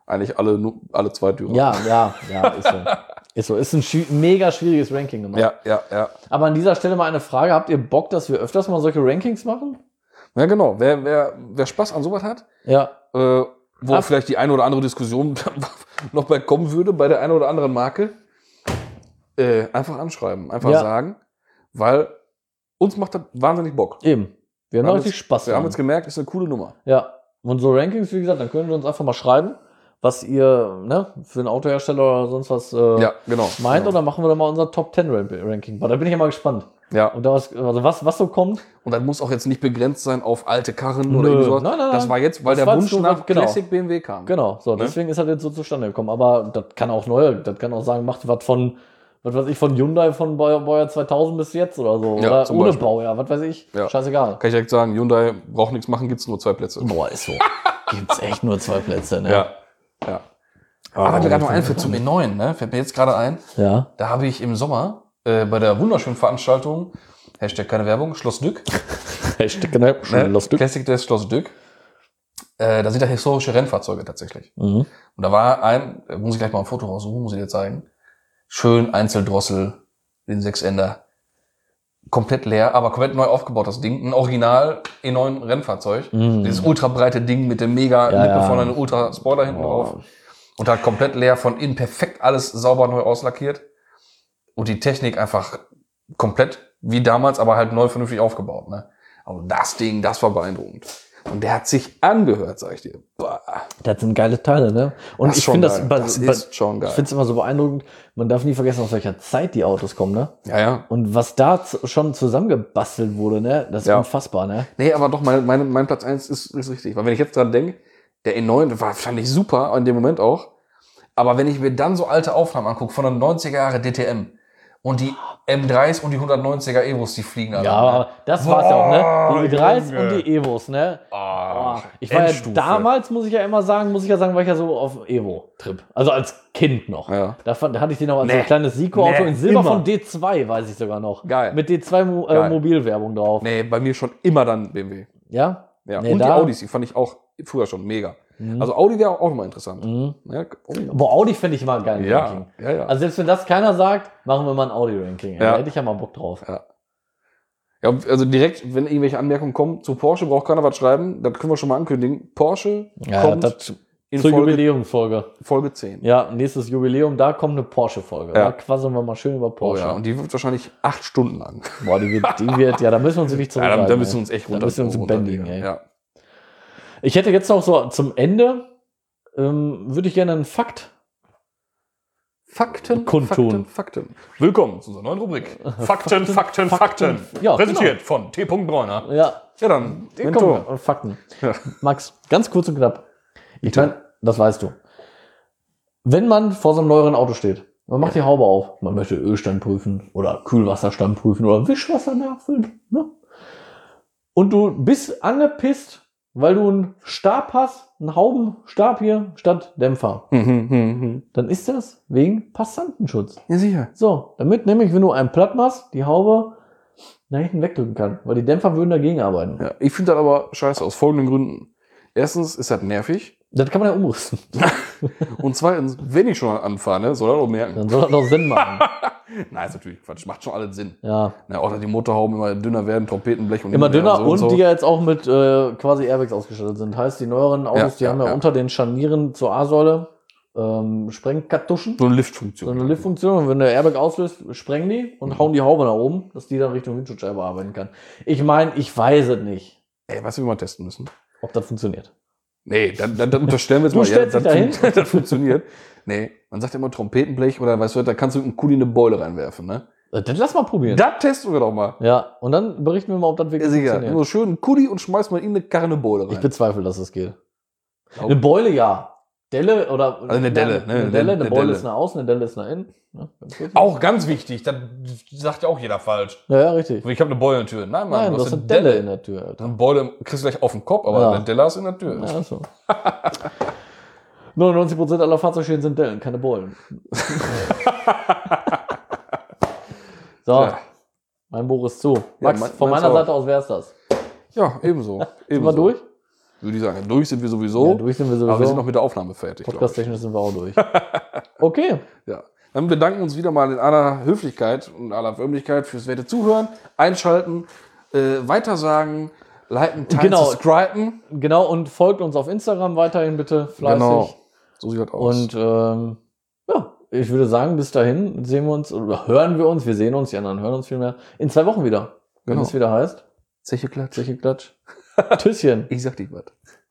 eigentlich alle zwei Türen. Ja, ist so. Ist so. Ist ein mega schwieriges Ranking gemacht. Ja. Aber an dieser Stelle mal eine Frage. Habt ihr Bock, dass wir öfters mal solche Rankings machen? Ja, genau. Wer Spaß an sowas hat, Ja. wo vielleicht die eine oder andere Diskussion noch bei kommen würde, bei der einen oder anderen Marke, einfach anschreiben, einfach sagen, weil uns macht das wahnsinnig Bock. Eben. Wir haben richtig Spaß Wir haben jetzt gemerkt, ist eine coole Nummer. Ja. Und so Rankings, wie gesagt, dann könnt ihr uns einfach mal schreiben, was ihr für einen Autohersteller oder sonst was Ja, genau. meint. Genau. Und dann machen wir dann mal unser Top 10 Ranking. Da bin ich ja mal gespannt. Ja. Und da was so kommt. Und das muss auch jetzt nicht begrenzt sein auf alte Karren oder irgendwie sowas. Nein. Das war jetzt, weil Das der war Wunsch so, nach genau. Classic BMW kam. Genau, so, Ne? deswegen ist das jetzt so zustande gekommen. Aber das kann auch das kann auch sagen, macht was von, was weiß ich, von Hyundai von Baujahr 2000 bis jetzt oder so. Ja, oder zum ohne Beispiel. Baujahr, was weiß ich. Ja. Scheißegal. Kann ich direkt sagen, Hyundai braucht nichts machen, gibt's nur 2 Plätze. Boah, ist so. Gibt's echt nur 2 Plätze, ne? Ja. Aber mir gerade noch einfällt zum E9, ne? Fällt mir jetzt gerade ein. Ja. Da habe ich im Sommer bei der wunderschönen Veranstaltung, Hashtag keine Werbung, Schloss Dück. Classic Test Schloss Dück. Da sind da historische Rennfahrzeuge tatsächlich. Mhm. Und da war muss ich gleich mal ein Foto raussuchen, muss ich dir zeigen. Schön Einzeldrossel, den Sechsender. Komplett leer, aber komplett neu aufgebaut, das Ding. Ein Original E9 Rennfahrzeug. Mhm. Dieses ultra breite Ding mit dem mega Lippe ja. vorne, einem ultra Spoiler hinten drauf. Und halt komplett leer, von innen perfekt alles sauber neu auslackiert. Und die Technik einfach komplett wie damals, aber halt neu vernünftig aufgebaut, ne? Aber das Ding, das war beeindruckend. Und der hat sich angehört, sag ich dir. Boah. Das sind geile Teile, ne? Und Das ist ich schon finde geil. das ist schon geil. Ich finde es immer so beeindruckend. Man darf nie vergessen, aus welcher Zeit die Autos kommen, ne? Ja. Und was da schon zusammengebastelt wurde, ne? Das ist unfassbar, ne? Nee, aber doch, mein Platz 1 ist richtig. Weil wenn ich jetzt dran denke, der E9 fand ich super, in dem Moment auch. Aber wenn ich mir dann so alte Aufnahmen angucke, von den 90er Jahre DTM und die M3s und die 190er Evos, die fliegen alle. Ja, aber das war's ja auch, ne? Die E3s Junge. und die Evos, ne? Ich war Endstufe. ja damals, muss ich ja sagen, war ich ja so auf Evo-Trip. Also als Kind noch. Ja. Da hatte ich den noch als so ein kleines Siko-Auto in Silber von D2, weiß ich sogar noch. Geil. Mit D2 Geil. Mobilwerbung drauf. Nee, bei mir schon immer dann BMW. Ja? Ja. Nee, Und die da- Audis, die fand ich auch früher schon mega. Also Audi wäre auch mal interessant. Ja, Boah, Audi finde ich mal ein geiles Ranking. ja. Also selbst wenn das keiner sagt, machen wir mal ein Audi-Ranking. Ja. Da hätte ich ja mal Bock drauf. Ja, also direkt, wenn irgendwelche Anmerkungen kommen zu Porsche, braucht keiner was schreiben. Das können wir schon mal ankündigen. Porsche kommt das in zur Folge Jubiläumsfolge. 10. Ja, nächstes Jubiläum, da kommt eine Porsche-Folge. Ja. Da quasseln wir mal schön über Oh Porsche. ja, und die wird wahrscheinlich 8 Stunden lang. Boah, die wird, ja, da müssen wir uns wirklich Ja, zurückhalten. da müssen wir uns echt Da müssen wir uns bändigen, runterlegen. ey. Ja. Ich hätte jetzt noch so zum Ende, würde ich gerne einen Fakt Fakten, Kundtun. Fakten. Willkommen zu unserer neuen Rubrik. Fakten. Ja, Präsentiert von T. Bräuner. Ja, Ja, dann, komm, Fakten. Ja. Max, ganz kurz und knapp. Ich meine, das weißt du. Wenn man vor so einem neueren Auto steht, man macht die Haube auf, man möchte Ölstand prüfen oder Kühlwasserstand prüfen oder Wischwasser nachfüllen, ne? Und du bist angepisst, weil du einen Stab hast, einen Haubenstab hier statt Dämpfer. Dann ist das wegen Passantenschutz. Ja, sicher. So, damit nämlich, wenn du einen platt machst, die Haube nach hinten wegdrücken kann, weil die Dämpfer würden dagegen arbeiten. Ja, ich finde das aber scheiße aus folgenden Gründen. Erstens ist das nervig. Das kann man ja umrüsten. Und zweitens, wenn ich schon anfahre, ne, soll er auch merken. Dann soll das doch Sinn machen. Nein, ist natürlich Quatsch. Macht schon alles Sinn. Ja. Ja, auch, dass die Motorhauben immer dünner werden, Trompetenblech und Immer dünner so und die ja jetzt auch mit quasi Airbags ausgestattet sind. Heißt, die neueren Autos, die haben ja unter den Scharnieren zur A-Säule Sprengkartuschen. So eine So Liftfunktion. eine Liftfunktion. Und wenn der Airbag auslöst, sprengen die und hauen die Haube nach oben, dass die dann Richtung Windschutzscheibe arbeiten kann. Ich meine, ich weiß es nicht, Ey, weißt du, wie wir mal testen müssen? ob das funktioniert. Nee, dann unterstellen wir jetzt Du mal. stellst dich dahin? Das funktioniert. Nee, man sagt immer Trompetenblech oder weißt du, da kannst du mit einem Kuli eine Beule reinwerfen, ne? Dann lass mal probieren. Das testen wir doch mal. Ja, und dann berichten wir mal, ob das wirklich Ja, sicher. funktioniert. Nur schön einen Kuli und schmeiß mal in eine Karre eine Beule rein. Ich bezweifle, dass es geht. Glaub- Eine Beule, ja. Delle oder... Also eine Delle, ne? Eine Delle, Eine eine Beule Delle. ist nach außen, eine Delle ist nach innen. Ja, ganz gut. Auch ganz wichtig, das sagt ja auch jeder falsch. Ja, richtig. Ich habe eine Beule in der Tür. Nein, Mann, Nein, du hast eine Delle in der Tür. Alter. Eine Beule kriegst du gleich auf den Kopf, aber Ja. eine Delle hast du in der Tür. Ja, so. 99% aller Fahrzeugschäden sind Dellen, keine Beulen. So, Ja. mein Buch ist zu. Max, mein- von meins meiner auch. Seite aus wär's das. Ja, ebenso. Sind wir durch? würde ich sagen, durch sind wir sowieso. Ja, durch sind wir sowieso. Aber wir sind noch mit der Aufnahme fertig. Podcast-technisch sind wir auch durch. Okay. Ja. Dann bedanken wir uns wieder mal in aller Höflichkeit und aller Förmlichkeit fürs werte Zuhören, einschalten, weitersagen, liken, teilen, Genau. subscriben. Genau, und folgt uns auf Instagram weiterhin bitte fleißig. Genau. So sieht das aus. Und ja, ich würde sagen, bis dahin sehen wir uns oder hören wir uns, wir sehen uns, die anderen hören uns vielmehr, in 2 Wochen wieder. Wenn Genau. es wieder heißt. Zeche Klatsch. Zeche Klatsch. Tschüsschen. Ich sag dir was.